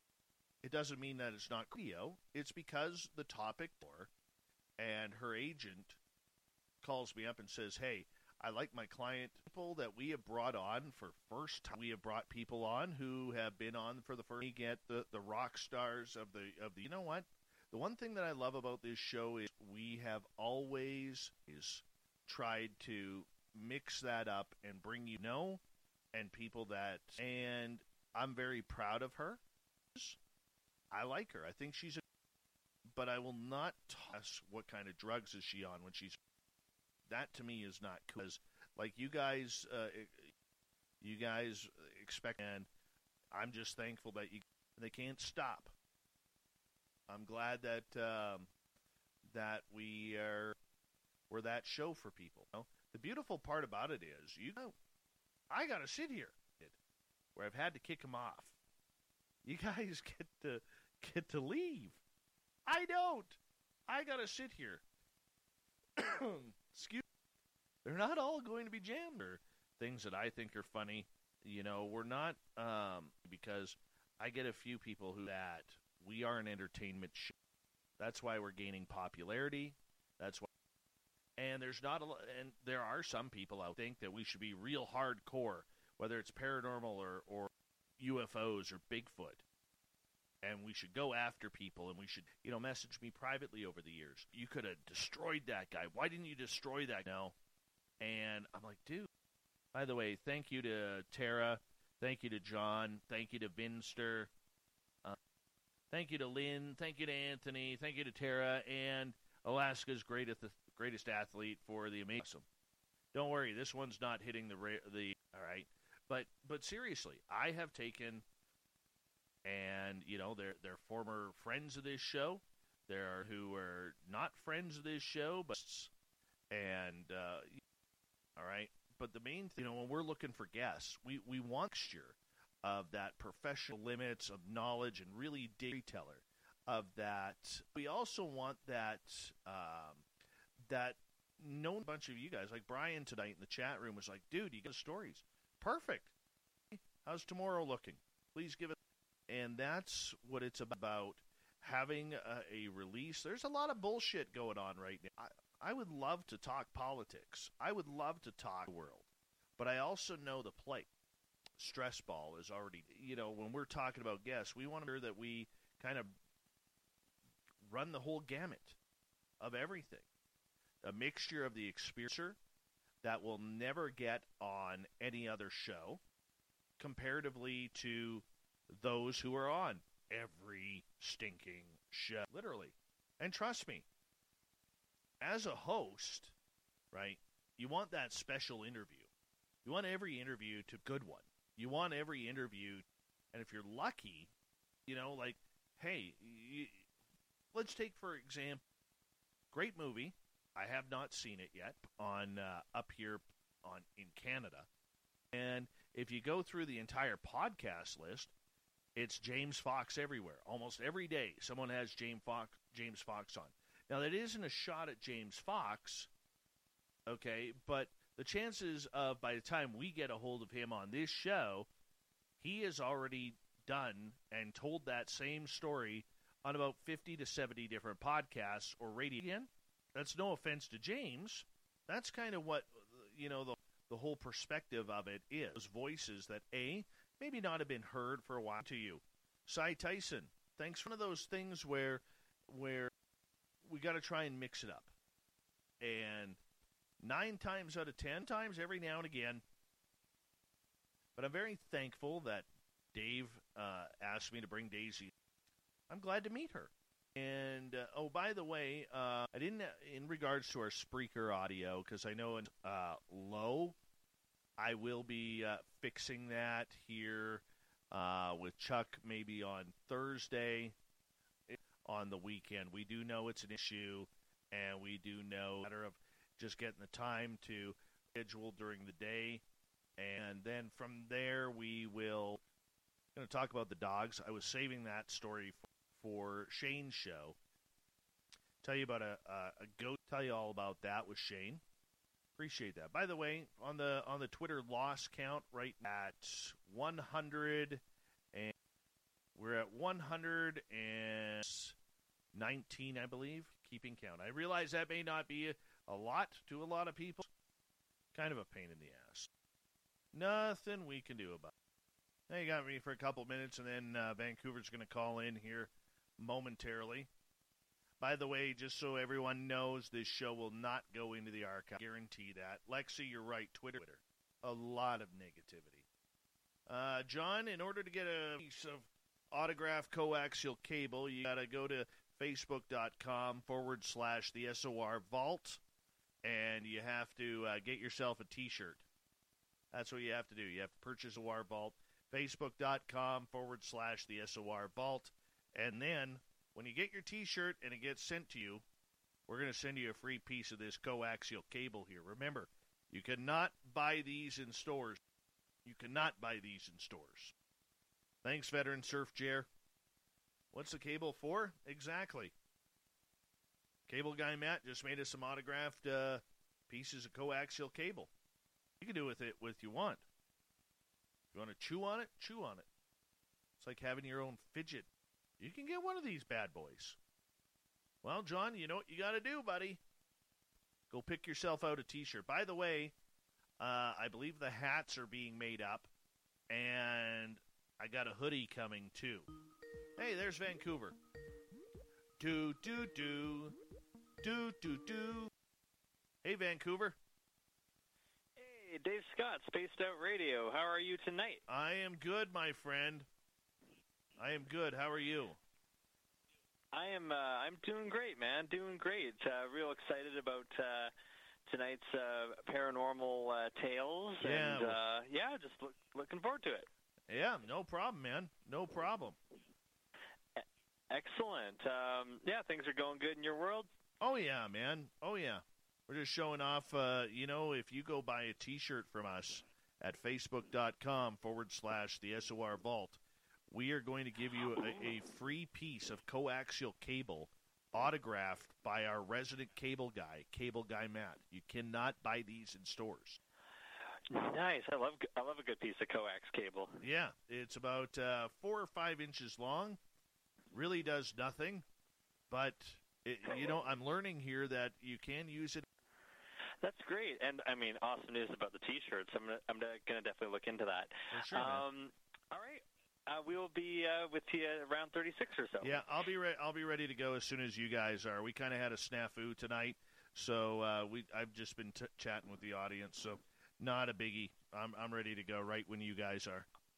It doesn't mean that it's not video. It's because the topic, or and her agent calls me up and says, hey, I like my client, people that we have brought on for first time. We have brought people on who have been on for the first. We get the, the rock stars of the, of the, you know what? The one thing that I love about this show is we have always is tried to mix that up and bring you know, and people that, and I'm very proud of her. I like her. I think she's a, but I will not toss what kind of drugs is she on when she's, that to me is not cool. Because, like you guys, uh, you guys expect, and I'm just thankful that you, they can't stop. I'm glad that, um, that we are, we're that show for people. You know? The beautiful part about it is, you know, I got to sit here where I've had to kick them off. You guys get to get to leave. I don't. I gotta sit here. Excuse me. They're not all going to be jammed or things that I think are funny. You know, we're not um, because I get a few people who that we are an entertainment show. That's why we're gaining popularity. That's why. And there's not a lot, and there are some people out think that we should be real hardcore, whether it's paranormal or, or U F Os or Bigfoot. And we should go after people, and we should, you know, message me privately over the years. You could have destroyed that guy. Why didn't you destroy that guy? No. And I'm like, dude. By the way, thank you to Tara. Thank you to John. Thank you to Vinster. Uh, thank you to Lynn. Thank you to Anthony. Thank you to Tara. And Alaska's greatest greatest athlete for the amazing. Don't worry, this one's not hitting the the. All right, but but seriously, I have taken. And, you know, they're, they're former friends of this show. There are who are not friends of this show, but, and, uh, all right. But the main thing, you know, when we're looking for guests, we, we want a mixture of that professional limits of knowledge and really storyteller of that. We also want that, um, that known bunch of you guys, like Brian tonight in the chat room was like, dude, you got stories. Perfect. How's tomorrow looking? Please give it. And that's what it's about, having a, a release. There's a lot of bullshit going on right now. I, I would love to talk politics. I would love to talk the world. But I also know the play. Stress ball is already, you know, when we're talking about guests, we want to make sure that we kind of run the whole gamut of everything. A mixture of the experiencer that will never get on any other show. comparatively to those who are on every stinking show, literally. And trust me, as a host, right, you want that special interview. You want every interview to good one. You want every interview, and if you're lucky, you know, like, hey, you, let's take, for example, great movie. I have not seen it yet on uh, up here on in Canada. And if you go through the entire podcast list, it's James Fox everywhere. Almost every day, someone has James Fox, James Fox on. Now, that isn't a shot at James Fox, okay, but the chances of by the time we get a hold of him on this show, he has already done and told that same story on about fifty to seventy different podcasts or radio. Again, that's no offense to James. That's kind of what, you know, the, the whole perspective of it is. Those voices that, A, maybe not have been heard for a while to you. Cy Tyson, thanks for one of those things where where we got to try and mix it up. And nine times out of ten times, every now and again. But I'm very thankful that Dave uh, asked me to bring Daisy. I'm glad to meet her. And, uh, oh, by the way, uh, I didn't, in regards to our Spreaker audio, because I know it's uh, low, I will be uh, fixing that here uh, with Chuck maybe on Thursday. On the weekend. We do know it's an issue, and we do know it's a matter of just getting the time to schedule during the day. And then from there, we will going to talk about the dogs. I was saving that story for, for Shane's show. Tell you about a, a, a goat. Tell you all about that with Shane. Appreciate that. By the way, on the on the Twitter loss count, right at one hundred, and we're at one hundred nineteen, I believe, keeping count. I realize that may not be a, a lot to a lot of people. Kind of a pain in the ass. Nothing we can do about it. Now you got me for a couple minutes, and then uh, Vancouver's going to call in here momentarily. By the way, just so everyone knows, this show will not go into the archive. I guarantee that. Lexi, you're right. Twitter. A lot of negativity. Uh, John, in order to get a piece of autographed coaxial cable, you got to go to facebook.com forward slash the SOR Vault, and you have to uh, get yourself a T-shirt. That's what you have to do. You have to purchase a O R Vault. Facebook.com forward slash the SOR Vault. And then, when you get your T-shirt and it gets sent to you, we're going to send you a free piece of this coaxial cable here. Remember, you cannot buy these in stores. You cannot buy these in stores. Thanks, Veteran Surf Jer. What's the cable for? Exactly. Cable guy Matt just made us some autographed uh, pieces of coaxial cable. You can do with it what you want. If you want to chew on it, chew on it. It's like having your own fidget. You can get one of these bad boys. Well, John, you know what you got to do, buddy. Go pick yourself out a T-shirt. By the way, uh, I believe the hats are being made up, and I got a hoodie coming, too. Hey, there's Vancouver. Do, do, do. Do, do, do. Hey, Vancouver. Hey, Dave Scott, Spaced Out Radio. How are you tonight? I am good, my friend. I am good. How are you? I am. Uh, I'm doing great, man. Doing great. Uh, real excited about uh, tonight's uh, paranormal uh, tales, yeah, and uh, yeah, just look, looking forward to it. Yeah, no problem, man. No problem. E- excellent. Um, yeah, things are going good in your world. Oh yeah, man. Oh yeah. We're just showing off. Uh, you know, if you go buy a T-shirt from us at facebook.com forward slash the SOR Vault. We are going to give you a, a free piece of coaxial cable autographed by our resident cable guy, Cable Guy Matt. You cannot buy these in stores. Nice. I love I love a good piece of coax cable. Yeah, it's about uh, four or five inches long. Really does nothing, but it, you know, I'm learning here that you can use it. That's great, and I mean, awesome news about the T-shirts. I'm gonna, I'm gonna definitely look into that. For sure, um, all right. Uh, we will be uh, with you around thirty-six or so. Yeah, I'll be re- I'll be ready to go as soon as you guys are. We kind of had a snafu tonight, so uh, we I've just been t- chatting with the audience, so not a biggie. I'm I'm ready to go right when you guys are.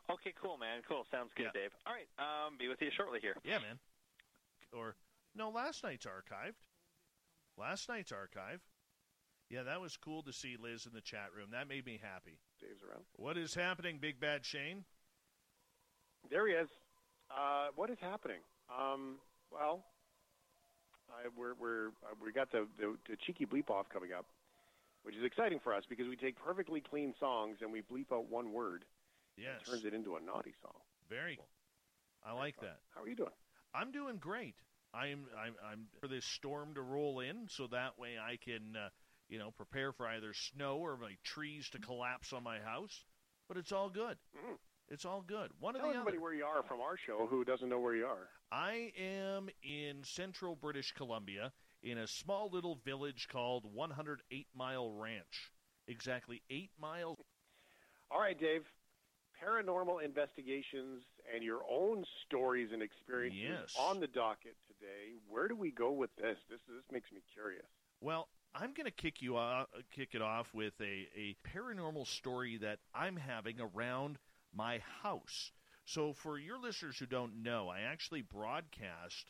Okay, cool, man. Cool. Sounds good, Yeah. Dave. All right, um, be with you shortly here. Yeah, man. Or, no, last night's archived. Last night's archive. Yeah, that was cool to see Liz in the chat room. That made me happy. Dave's around. What is happening, Big Bad Shane? There he is. Uh, what is happening? Um, well, I, we're we're uh, we got the, the the cheeky bleep off coming up, which is exciting for us because we take perfectly clean songs and we bleep out one word. Yes. And it turns it into a naughty song. Very cool. I like that. How are you doing? I'm doing great. I'm I'm I'm for this storm to roll in, so that way I can, uh, you know, prepare for either snow or my trees to collapse on my house. But it's all good. Mm. It's all good. One Tell of the everybody other. where you are from our show who doesn't know where you are. I am in central British Columbia in a small little village called one hundred eight Mile Ranch. Exactly eight miles. All right, Dave. Paranormal investigations and your own stories and experiences Yes. on the docket today. Where do we go with this? This this makes me curious. Well, I'm going to kick you off, kick it off with a, a paranormal story that I'm having around my house. So for your listeners who don't know, I actually broadcast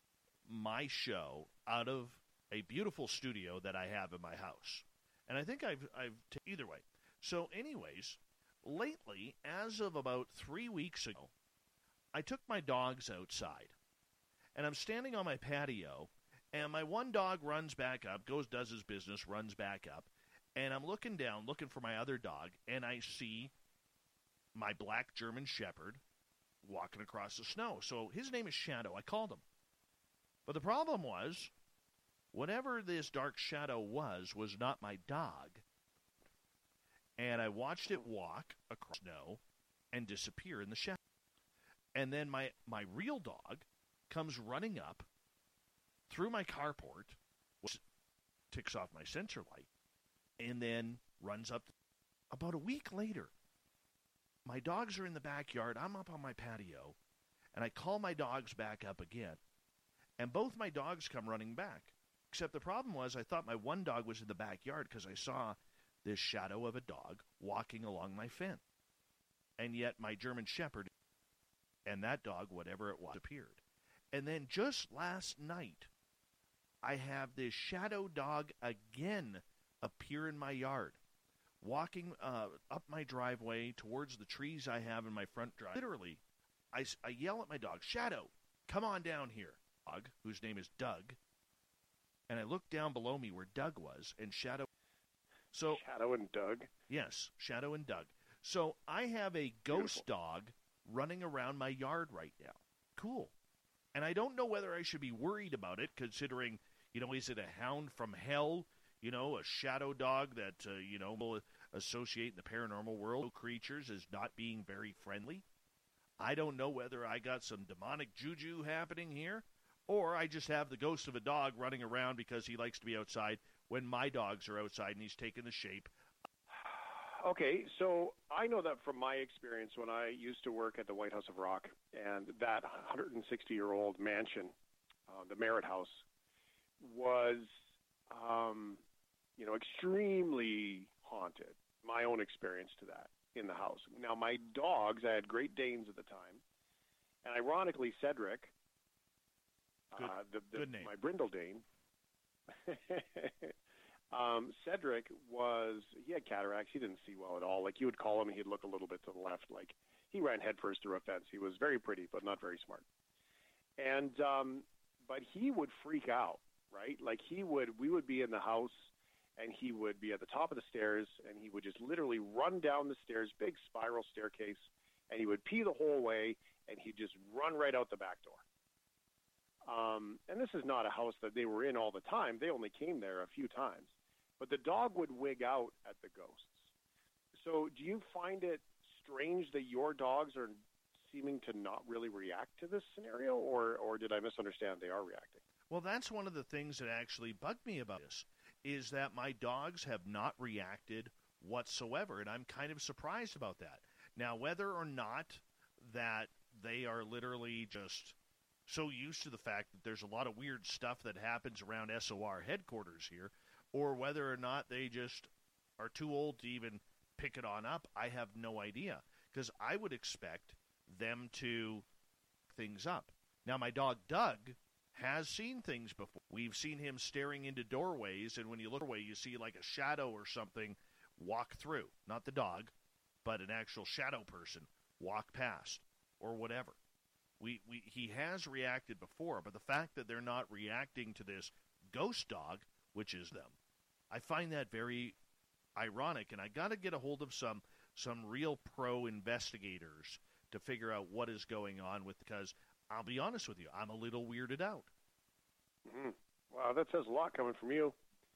my show out of a beautiful studio that I have in my house. And I think I've, I've t- either way. So anyways, lately, as of about three weeks ago, I took my dogs outside. And I'm standing on my patio, and my one dog runs back up, goes, does his business, runs back up. And I'm looking down, looking for my other dog, and I see my black German Shepherd walking across the snow. So his name is Shadow. I called him. But the problem was, whatever this dark shadow was, was not my dog. And I watched it walk across the snow and disappear in the shadow. And then my, my real dog comes running up through my carport, which ticks off my sensor light, and then runs up. About a week later, my dogs are in the backyard. I'm up on my patio, and I call my dogs back up again. And both my dogs come running back. Except the problem was I thought my one dog was in the backyard because I saw this shadow of a dog walking along my fence. And yet my German Shepherd and that dog, whatever it was, appeared. And then just last night, I have this shadow dog again appear in my yard, walking uh, up my driveway towards the trees I have in my front drive. Literally, I, I yell at my dog, Shadow, come on down here. Dog, whose name is Doug. And I look down below me where Doug was, and Shadow. So Shadow and Doug. Yes, Shadow and Doug. So I have a ghost Beautiful. dog running around my yard right now. Cool. And I don't know whether I should be worried about it, considering, you know, is it a hound from hell? You know, a shadow dog that, uh, you know, will associate in the paranormal world creatures as not being very friendly. I don't know whether I got some demonic juju happening here, or I just have the ghost of a dog running around because he likes to be outside when my dogs are outside and he's taken the shape. Okay, so I know that from my experience when I used to work at the White House of Rock and that one hundred sixty-year-old mansion, uh, the Merritt House, was, um, you know, extremely haunted. My own experience to that in the house. Now, my dogs, I had Great Danes at the time, and ironically, Cedric, good, uh, the, the, good name. my Brindle Dane, Um, Cedric was, he had cataracts. He didn't see well at all. Like, you would call him, and he'd look a little bit to the left. Like, he ran headfirst through a fence. He was very pretty, but not very smart. And, um, but he would freak out, right? Like, he would, we would be in the house, and he would be at the top of the stairs, and he would just literally run down the stairs, big spiral staircase, and he would pee the whole way, and he'd just run right out the back door. Um, and this is not a house that they were in all the time. They only came there a few times. But the dog would wig out at the ghosts. So do you find it strange that your dogs are seeming to not really react to this scenario, or, or did I misunderstand they are reacting? Well, that's one of the things that actually bugged me about this, is that my dogs have not reacted whatsoever, and I'm kind of surprised about that. Now, whether or not that they are literally just so used to the fact that there's a lot of weird stuff that happens around S O R headquarters here, or whether or not they just are too old to even pick it on up, I have no idea. because I would expect them to things up. Now, my dog Doug has seen things before. We've seen him staring into doorways, and when you look away, you see like a shadow or something walk through. Not the dog, but an actual shadow person walk past or whatever. We, we he has reacted before, but the fact that they're not reacting to this ghost dog, which is them, I find that very ironic, and I got to get a hold of some some real pro investigators to figure out what is going on with, because I'll be honest with you, I'm a little weirded out. Mm-hmm. Wow, that says a lot coming from you.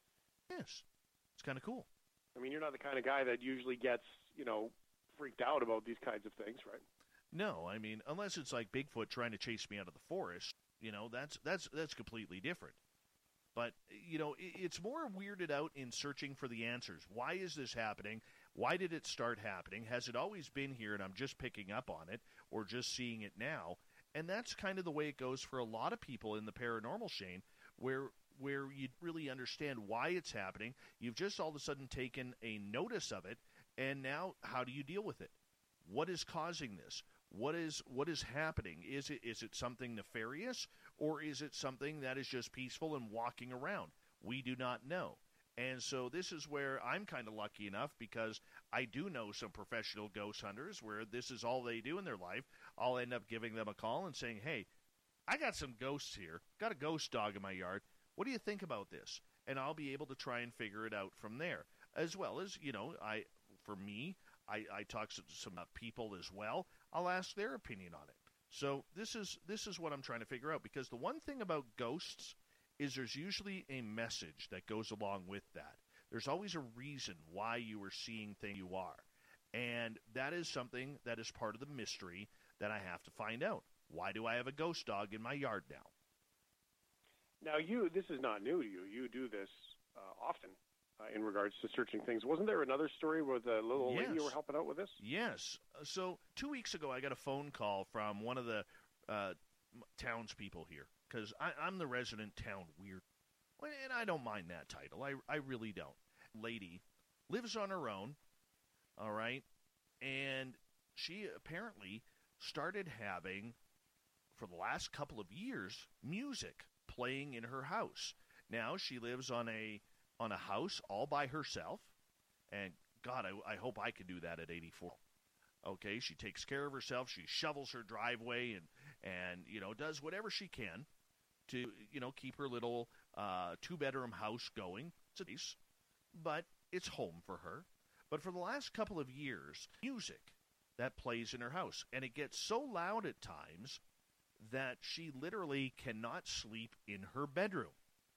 Yes, it's kind of cool. I mean, you're not the kind of guy that usually gets, you know, freaked out about these kinds of things, right? No, I mean, unless it's like Bigfoot trying to chase me out of the forest, you know, that's that's that's completely different. But, you know, it's more weirded out in searching for the answers. Why is this happening? Why did it start happening? Has it always been here and I'm just picking up on it, or just seeing it now? And that's kind of the way it goes for a lot of people in the paranormal, Shane, where where you really understand why it's happening. You've just all of a sudden taken a notice of it, and now how do you deal with it? What is causing this? What is what is happening? Is it is it something nefarious, or is it something that is just peaceful and walking around? We do not know. And so this is where I'm kind of lucky enough, because I do know some professional ghost hunters where this is all they do in their life. I'll end up giving them a call and saying, hey, I got some ghosts here. Got a ghost dog in my yard. What do you think about this? And I'll be able to try and figure it out from there. As well as, you know, I for me, I, I talk to some uh, people as well. I'll ask their opinion on it. So this is this is what I'm trying to figure out, because the one thing about ghosts is there's usually a message that goes along with that. There's always a reason why you are seeing things you are. And that is something that is part of the mystery that I have to find out. Why do I have a ghost dog in my yard now? Now, you, this is not new to you. You do this uh, often uh, in regards to searching things. Wasn't there another story with a little yes. lady you were helping out with this? Yes. So two weeks ago, I got a phone call from one of the uh, townspeople here, because I'm the resident town weird. And I don't mind that title. I, I really don't. Lady lives on her own, all right? And she apparently started having, for the last couple of years, music playing in her house. Now she lives on a on a house all by herself, and God, I, I hope I could do that at eighty-four. Okay, she takes care of herself. She shovels her driveway and and you know does whatever she can to you know keep her little uh, two-bedroom house going. It's a nice, but it's home for her. But for the last couple of years, music that plays in her house, and it gets so loud at times that she literally cannot sleep in her bedroom.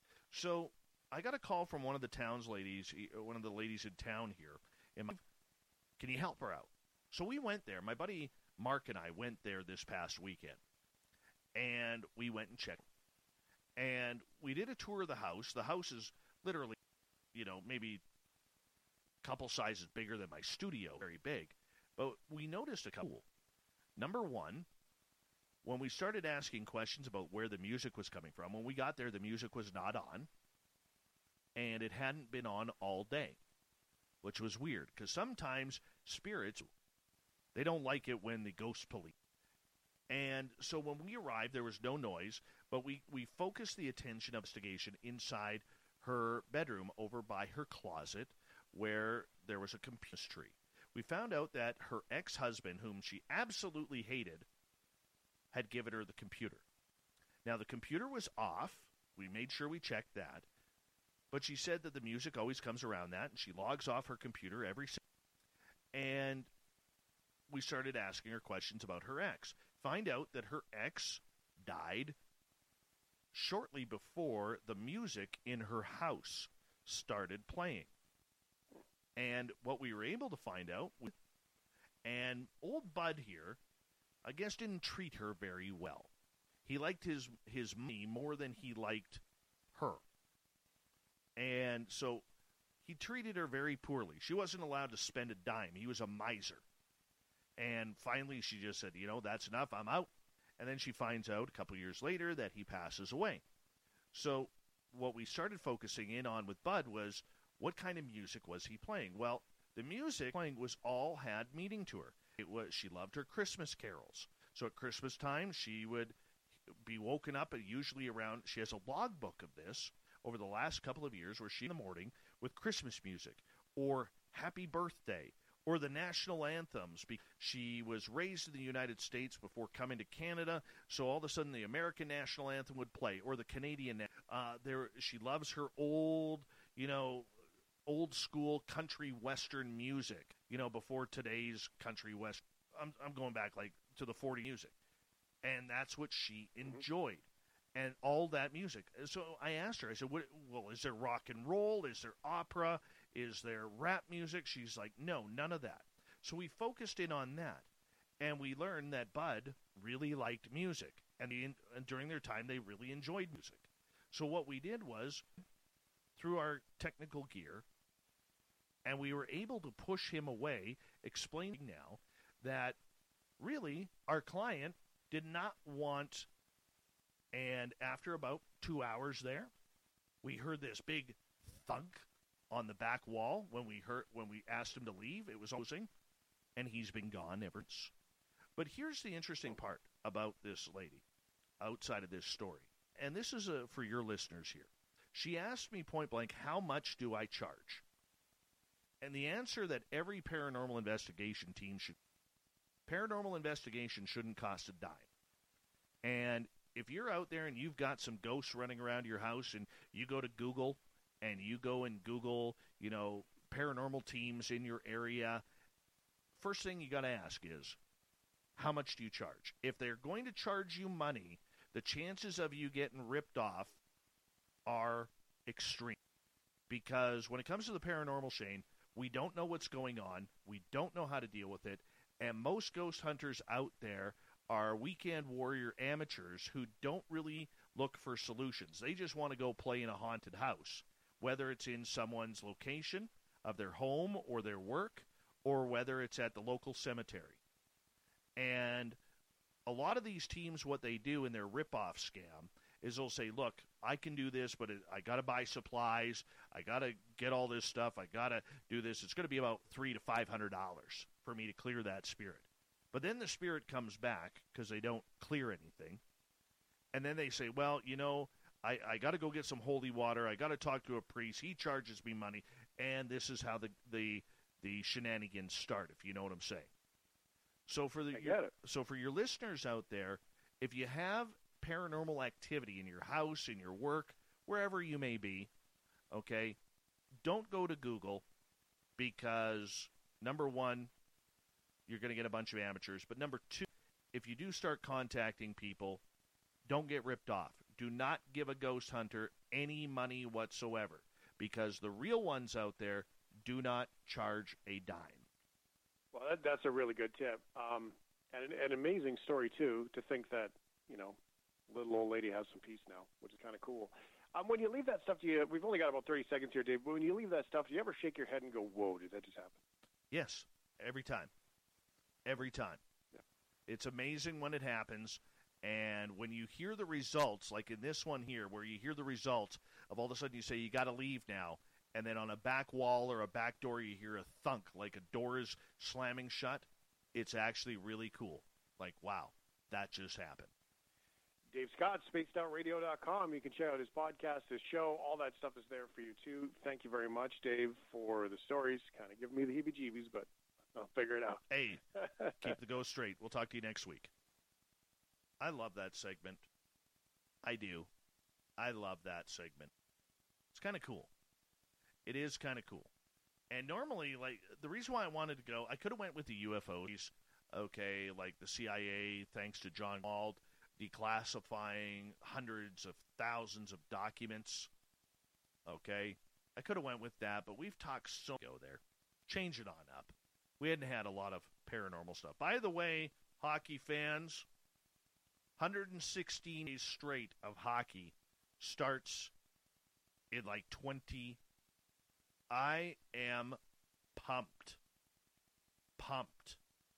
So I got a call from one of the town's ladies, one of the ladies in town here. And my, can you help her out? So we went there. My buddy Mark and I went there this past weekend, and we went and checked. And we did a tour of the house. The house is literally, you know, maybe a couple sizes bigger than my studio, very big. But we noticed a couple. Number one, when we started asking questions about where the music was coming from, when we got there, the music was not on, and it hadn't been on all day, which was weird, because sometimes spirits, they don't like it when the ghosts police. And so when we arrived, there was no noise, but we, we focused the attention of investigation inside her bedroom over by her closet, where there was a computer tree. We found out that her ex-husband, whom she absolutely hated, had given her the computer. Now, the computer was off. We made sure we checked that. But she said that the music always comes around that, and she logs off her computer every second. And we started asking her questions about her ex. Find out that her ex died shortly before the music in her house started playing. And what we were able to find out, and old Bud here, I guess, didn't treat her very well. He liked his his money more than he liked her. And so he treated her very poorly. She wasn't allowed to spend a dime. He was a miser. And finally she just said, you know, that's enough, I'm out. And then she finds out a couple years later that he passes away. So what we started focusing in on with Bud was, what kind of music was he playing? Well, the music playing was all had meaning to her. It was, she loved her Christmas carols. So at Christmas time, she would be woken up, usually around, she has a logbook of this over the last couple of years, where she in the morning with Christmas music or Happy Birthday or the national anthems. She was raised in the United States before coming to Canada, so all of a sudden the American national anthem would play, or the Canadian. Uh, there, she loves her old, you know, old school country western music. You know, before today's country western. I'm I'm going back like to the forties music, and that's what she enjoyed, and all that music. So I asked her. I said, what, "Well, is there rock and roll? Is there opera? Is there rap music?" She's like, "No, none of that." So we focused in on that, and we learned that Bud really liked music, and, he, and during their time, they really enjoyed music. So what we did was, through our technical gear, and we were able to push him away, explaining now that really our client did not want, and after about two hours there, we heard this big thunk on the back wall when we heard when we asked him to leave. It was closing, and he's been gone ever since. But here's the interesting part about this lady, outside of this story, and this is a, for your listeners here. She asked me point blank, how much do I charge? And the answer that every paranormal investigation team should, paranormal investigation shouldn't cost a dime. And if you're out there and you've got some ghosts running around your house, and you go to Google and you go and Google, you know, paranormal teams in your area, first thing you got to ask is, how much do you charge? If they're going to charge you money, the chances of you getting ripped off are extreme. Because when it comes to the paranormal, Shane, we don't know what's going on. We don't know how to deal with it. And most ghost hunters out there are weekend warrior amateurs who don't really look for solutions. They just want to go play in a haunted house, whether it's in someone's location of their home or their work, or whether it's at the local cemetery. And a lot of these teams, what they do in their rip-off scam is they'll say, look, I can do this, but it, I got to buy supplies. I got to get all this stuff. I got to do this. It's going to be about three to five hundred dollars for me to clear that spirit. But then the spirit comes back because they don't clear anything. And then they say, well, you know, I, I got to go get some holy water. I got to talk to a priest. He charges me money. And this is how the, the, the shenanigans start, if you know what I'm saying. So for the I get it. So for your listeners out there, if you have paranormal activity in your house, in your work, wherever you may be, okay, don't go to Google, because number one, you're going to get a bunch of amateurs. But number two, if you do start contacting people, don't get ripped off. Do not give a ghost hunter any money whatsoever, because the real ones out there do not charge a dime. Well, that, that's a really good tip. Um, and an, an amazing story, too, to think that, you know, little old lady has some peace now, which is kind of cool. Um, when you leave that stuff, do you, we've only got about thirty seconds here, Dave, but when you leave that stuff, do you ever shake your head and go, whoa, did that just happen? Yes, every time. Every time. Yeah. It's amazing when it happens, and when you hear the results, like in this one here, where you hear the results of all of a sudden you say, you got to leave now, and then on a back wall or a back door you hear a thunk, like a door is slamming shut, it's actually really cool. Like, wow, that just happened. Dave Scott, spaced out radio dot com. You can check out his podcast, his show. All that stuff is there for you, too. Thank you very much, Dave, for the stories. Kind of giving me the heebie-jeebies, but I'll figure it out. Hey, keep the ghost straight. We'll talk to you next week. I love that segment. I do. I love that segment. It's kind of cool. It is kind of cool. And normally, like, the reason why I wanted to go, I could have went with the U F Os, okay, like the C I A, thanks to John Wald, declassifying hundreds of thousands of documents, okay? I could have went with that, but we've talked so go there. Change it on up. We hadn't had a lot of paranormal stuff. By the way, hockey fans, one hundred sixteen days straight of hockey starts in like twenty. I am pumped. Pumped.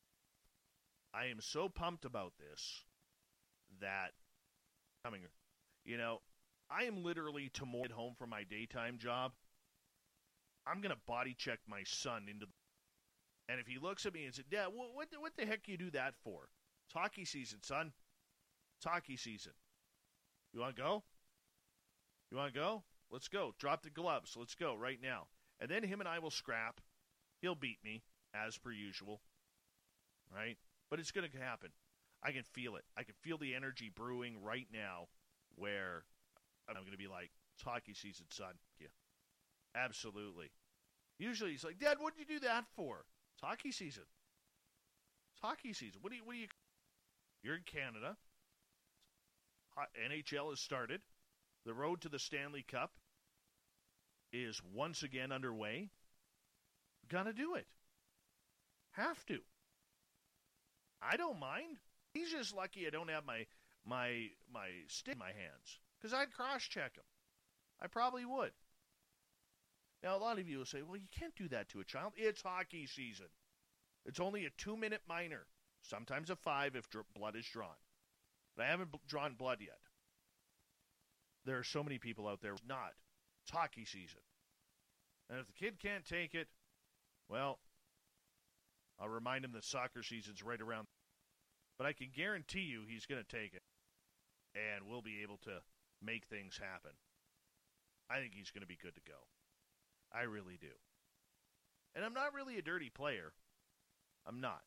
I am so pumped about this that coming, you know, I am literally tomorrow at home from my daytime job. I'm going to body check my son into the And if he looks at me and says, Dad, what, what, the, what the heck you do that for? It's hockey season, son. It's hockey season. You want to go? You want to go? Let's go. Drop the gloves. Let's go right now. And then him and I will scrap. He'll beat me, as per usual. Right? But it's going to happen. I can feel it. I can feel the energy brewing right now where I'm going to be like, it's hockey season, son. Yeah. Absolutely. Usually he's like, Dad, what did you do that for? It's hockey season. It's hockey season. What do you, what do you, you're in Canada. N H L has started. The road to the Stanley Cup is once again underway. Gonna do it. Have to. I don't mind. He's just lucky I don't have my my my stick in my hands, because I'd cross-check him. I probably would. Now, a lot of you will say, well, you can't do that to a child. It's hockey season. It's only a two-minute minor, sometimes a five if dr- blood is drawn. But I haven't b- drawn blood yet. There are so many people out there not. It's hockey season. And if the kid can't take it, well, I'll remind him that soccer season's right around. But I can guarantee you he's going to take it, and we'll be able to make things happen. I think he's going to be good to go. I really do. And I'm not really a dirty player. I'm not.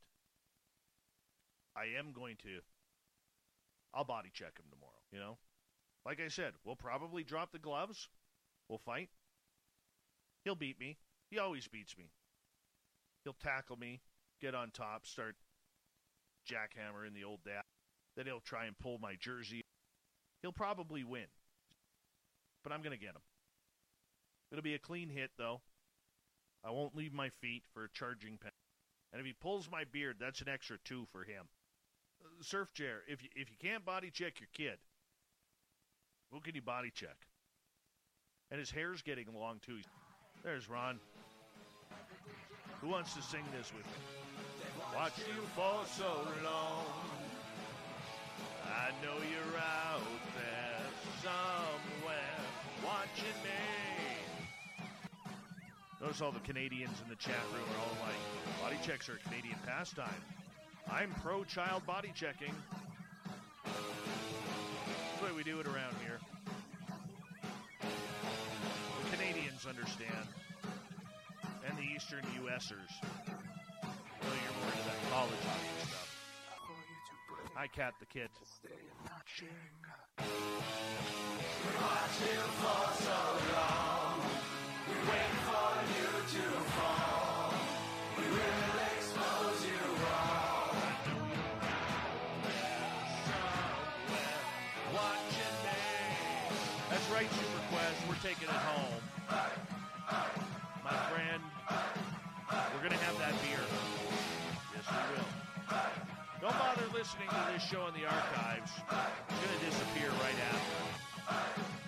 I am going to, I'll body check him tomorrow, you know? Like I said, we'll probably drop the gloves. We'll fight. He'll beat me. He always beats me. He'll tackle me, get on top, start jackhammering the old dad. Then he'll try and pull my jersey. He'll probably win. But I'm going to get him. It'll be a clean hit, though. I won't leave my feet for a charging pen. And if he pulls my beard, that's an extra two for him. Uh, Surf Chair, if you, if you can't body check your kid, who can you body check? And his hair's getting long, too. There's Ron. Who wants to sing this with me? Watched you for so long. I know you're out there somewhere watching me. Notice all the Canadians in the chat room are all like, body checks are a Canadian pastime. I'm pro-child body checking. That's the way we do it around here. The Canadians understand. And the Eastern U S ers. Well, you're more into that college hockey stuff. Hi, Cat the Kit. We watched you for so long. We wait for you to fall. We will expose you all. I know you're out there somewhere watching me. That's right, SuperQuest. We're taking it home. My friend, we're going to have that beer. Yes, we will. Don't bother listening to this show in the archives. It's going to disappear right after.